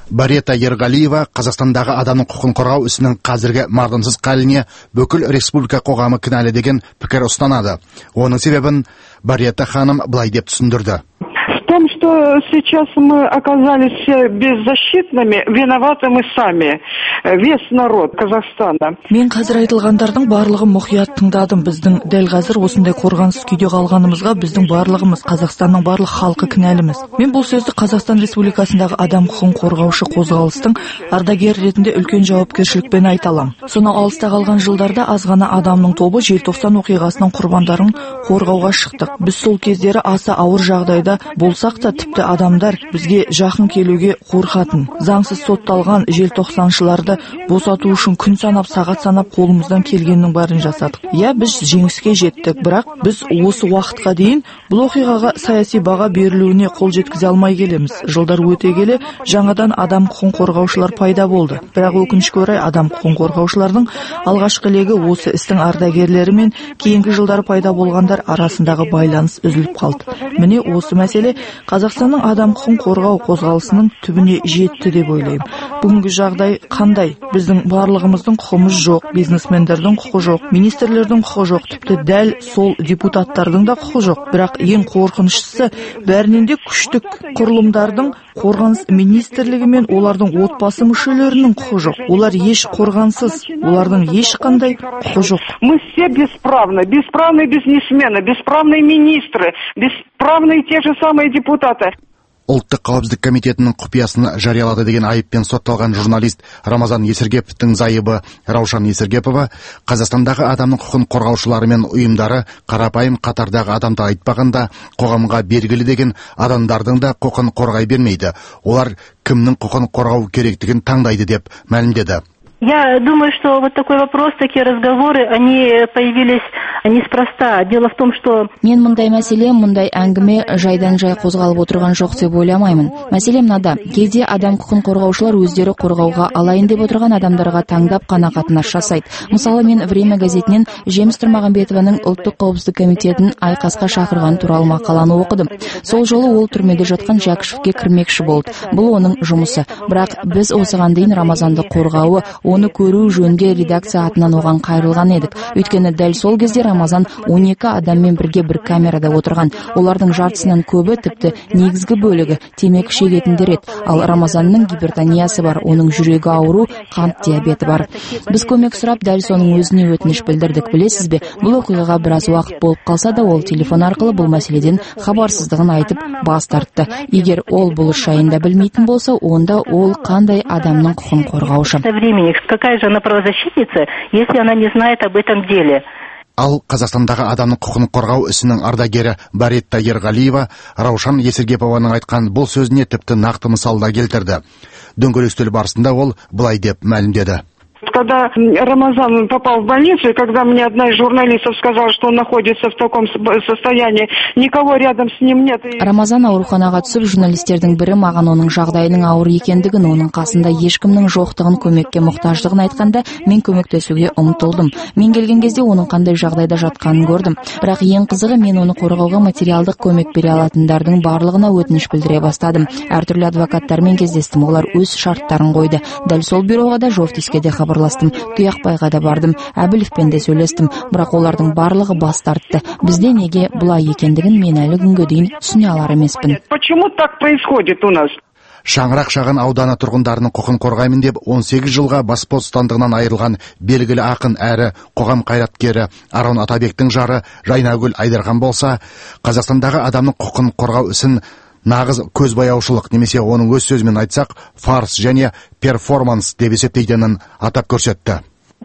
Барета Ергалиева Қазақстандағы адамның құқығын қорғау ісінің қазіргі мардымсыз халіне бүкіл республика қоғамы кінәлі деген пікір ұстанады. Оның себебін Барета ханым былай деп түсіндірді. В том, что сейчас мы оказались беззащитными, виноваты мы сами, весь народ Казахстана. Мен қазір айтылғандардың барлығын мұқият тыңдадым. Біздің дәл қазір осындай қорғансыз күйде қалғанымызға біздің барлығымыз, Қазақстанның барлық халқы кінәліміз. Мен бұл сөзді Қазақстан Республикасындағы адам құқығын қорғаушы қозғалыстың ардагер ретінде үлкен жауапкершілікпен айта аламын. Сонау алыста қалған жылдарда аз ғана адамның тобы желтоқсан оқиғасының құрбандарын қорғауға шықтық. Біз сол кездері аса ауыр жағдайда болсақ та тіпті адамдар бізге жақын келуге қорқатын. Заңсыз сотталған желтоқсаншыларды босату үшін күн санап, сағат санап қолымыздан келгеннің барын жасадық. Иә, біз жеңіске жеттік, бірақ біз осы уақытқа дейін бұл оқиғаға саяси баға берілуіне қол жеткізе алмай келеміз. Жылдар өте келе жаңадан адам құқығын қорғаушылар пайда болды. Бірақ өкінішке орай адам құқығын қорғаушылардың алғашқы легі осы істің ардагерлері мен кейінгі жылдары пайда болғандар арасындағы байланыс үзіліп қалды. Міне осы мәселе Қазақстанның адам құқығын қорғау қозғалысының түбіне жетті деп ойлаймын. Бүгінгі жағдай қандай? Біздің барлығымыздың құқымыз жоқ, бизнесмендердің құқы жоқ, министрлердің құқы жоқ, тіпті дәл сол депутаттардың да құқы жоқ. Бірақ ең қорқыныштысы, бәрінен де күштік құрылымдардың, қорғаныс министрлігі мен олардың отбасы мүшелерінің құқы жоқ. Олар еш қорғансыз, олардың ешқандай құқы жоқ. Мы все бесправны, бесправные бизнесмены, бесправные министры, бесправные те же самые депутаты. Ұлттық қауіпсіздік комитетінің құпиясын жариялады деген айыппен сотталған журналист Рамазан Есіргеповтің зайыбы Раушан Есіргепова Қазақстандағы адамның құқығын қорғаушылары мен ұйымдары қарапайым қатардағы адамды айтпағанда қоғамға белгілі деген адамдардың да құқығын қорғай бермейді. Олар кімнің құқығын қорғау керектігін таңдайды деп мәлімдеді. Я думаю, что вот такой вопрос, такие разговоры, они появились неспроста. Дело в том, что... Мен мұндай мәселе, мұндай әңгіме жайдан жай қозғалып отырған жоқ деп ойламаймын. Мәселе мынада, кейде адам құқығын қорғаушылар өздері қорғауға алайын деп отырған адамдарға таңдап қана қатынас жасайды. Мысалы, мен Время газетінен Жеміс Тұрмағанбетованың ұлттық қауіпсіздік комитетін айқасқа шақырған туралы мақаланы оқыдым. Сол жолы ол түрмеде жатқан Жәкішевке кірмекші болды. Бұл оның жұмысы. Бірақ біз осыған дейін Рамазанды қорғауы, оны көру жөнге редакция атынан оған қайрылған едік. Өйткені дәл сол кезде Рамазан он екі адаммен бірге бір камерада отырған. Олардың жартысынан көбі, тіпті негізгі бөлігі темекі шегетіндер еді. Ал Рамазанның гипертониясы бар, оның жүрегі ауру, қант диабеті бар. Біз көмек сұрап дәл соның өзіне өтініш білдірдік. Білесіз бе, бұл оқиғаға біраз уақыт болып қалса да, ол телефон арқылы бұл мәселеден хабарсыздығын айтып бас тартты. Егер ол бұл іс жайында білмейтін болса, онда ол қандай адамның құқығын қорғаушы? Какая же она правозащитница, если она не знает об этом деле? Ал Қазақстандағы адамның құқығын қорғау ісінің ардагері Барета Ергалиева Раушан Есіргепованың айтқан бұл сөзіне тіпті нақты мысалда келтірді. Дөңгелек үстел барысында ол былай деп мәлімдеді. Когда Рамазан попал в больницу, и когда мне одна из журналистов сказала, что он находится в таком состоянии, никого рядом с ним нет. Рамазан ауруханаға түсіп, журналистердің бірі маған оның жағдайының ауыр екендігін, оның қасында ешкімнің жоқтығын, көмекке мұқтаждығын айтқанда, мен көмектесуге ұмтылдым. Мен келген кезде оның қандай жағдайда жатқанын көрдім. Бірақ ең қызығы, мен оны қорғауға материалдық көмек бере алатындардың барлығына өтініш білдіре бастадым. Әртүрлі адвокаттармен кездестім, олар өз шарттарын қойды. Дәл сол бюроға да Жовтиске де хабарластым. Тұяқбайға да бардым, Әбілевпен де сөйлестім, бірақ олардың барлығы бас тартты. Бізде неге бұлай екендігін мен әлі күнге дейін түсіне алар емеспін. Почему так происходит у нас? Шаңырақ шағын ауданы тұрғындарының құқын қорғаймын деп он сегіз жылға бас бостандығынан айырылған белгілі ақын әрі қоғам қайраткері Арон Атабектің жары Жайнагүл Айдархан болса, Қазақстандағы адамның құқын қорғау ісін нағыз көзбояушылық немесе оның өз сөзімен айтсақ фарс және перформанс деп есептейтінін атап көрсетті.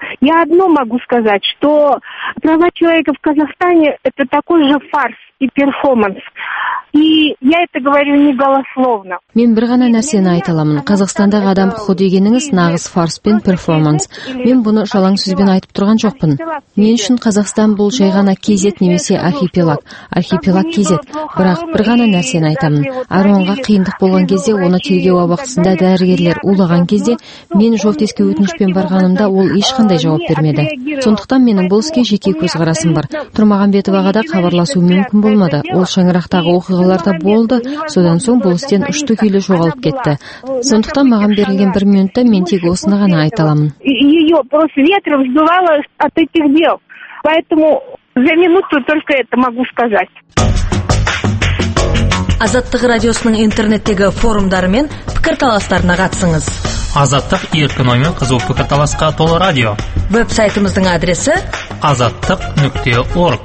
Я одно могу сказать, что права человека в Казахстане это такой же фарс и перформанс. И я это говорю не голословно. Мен бір ғана нәрсені айта аламын. Қазақстандағы адам құқы дегеніңіз нағыз фарс пен перформанс. Мен бұны жалаң сөзбен айтып тұрған жоқпын. Мен үшін Қазақстан бұл жай ғана кезет немесе архипелаг. Архипелаг кезет. Бірақ бір ғана нәрсені айтамын. Аронға қиындық болған кезде, оны тергеу абақтысында дәрігерлер улаған кезде, мен Жовтиске өтінішпен барғанымда ол ешқандай жауап бермеді. Сондықтан менің бұл іске жеке көзқарасым бар. Тұрмағанбетоваға да хабарласу мүмкін болмады. Ол шаңырақтағы оқиғаларда болды, содан соң бұл істен ұшты күйлі жоғалып кетті. Сондықтан маған берілген бір минутта мен тек осыны ғана айта аламын. Ее просто ветром сдувало от этих дел. Поэтому за минуту только это могу сказать. Азаттық радиосының интернеттегі форумдары мен пікірталастарына қатысыңыз. Азаттық еркін оймен қызу пікірталасқа толы радио. Веб-сайтымыздың адресі азаттық нүкте орг.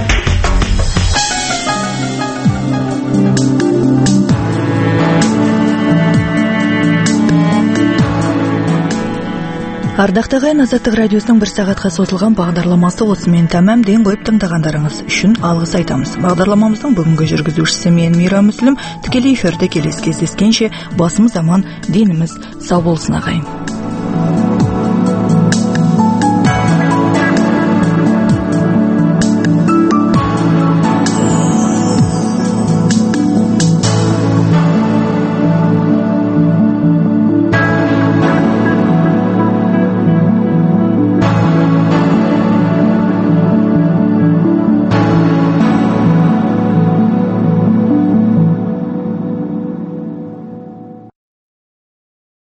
Ардақты ағайын, Азаттық радиосының бір сағатқа созылған бағдарламасы осымен тәмам. Ден қойып тыңдағандарыңыз үшін алғыс айтамыз. Бағдарламамыздың бүгінгі жүргізушісі мен Мира Мүслім. Тікелей эфирде келесі кездескенше басымыз аман, деніміз сау болсын ағайын.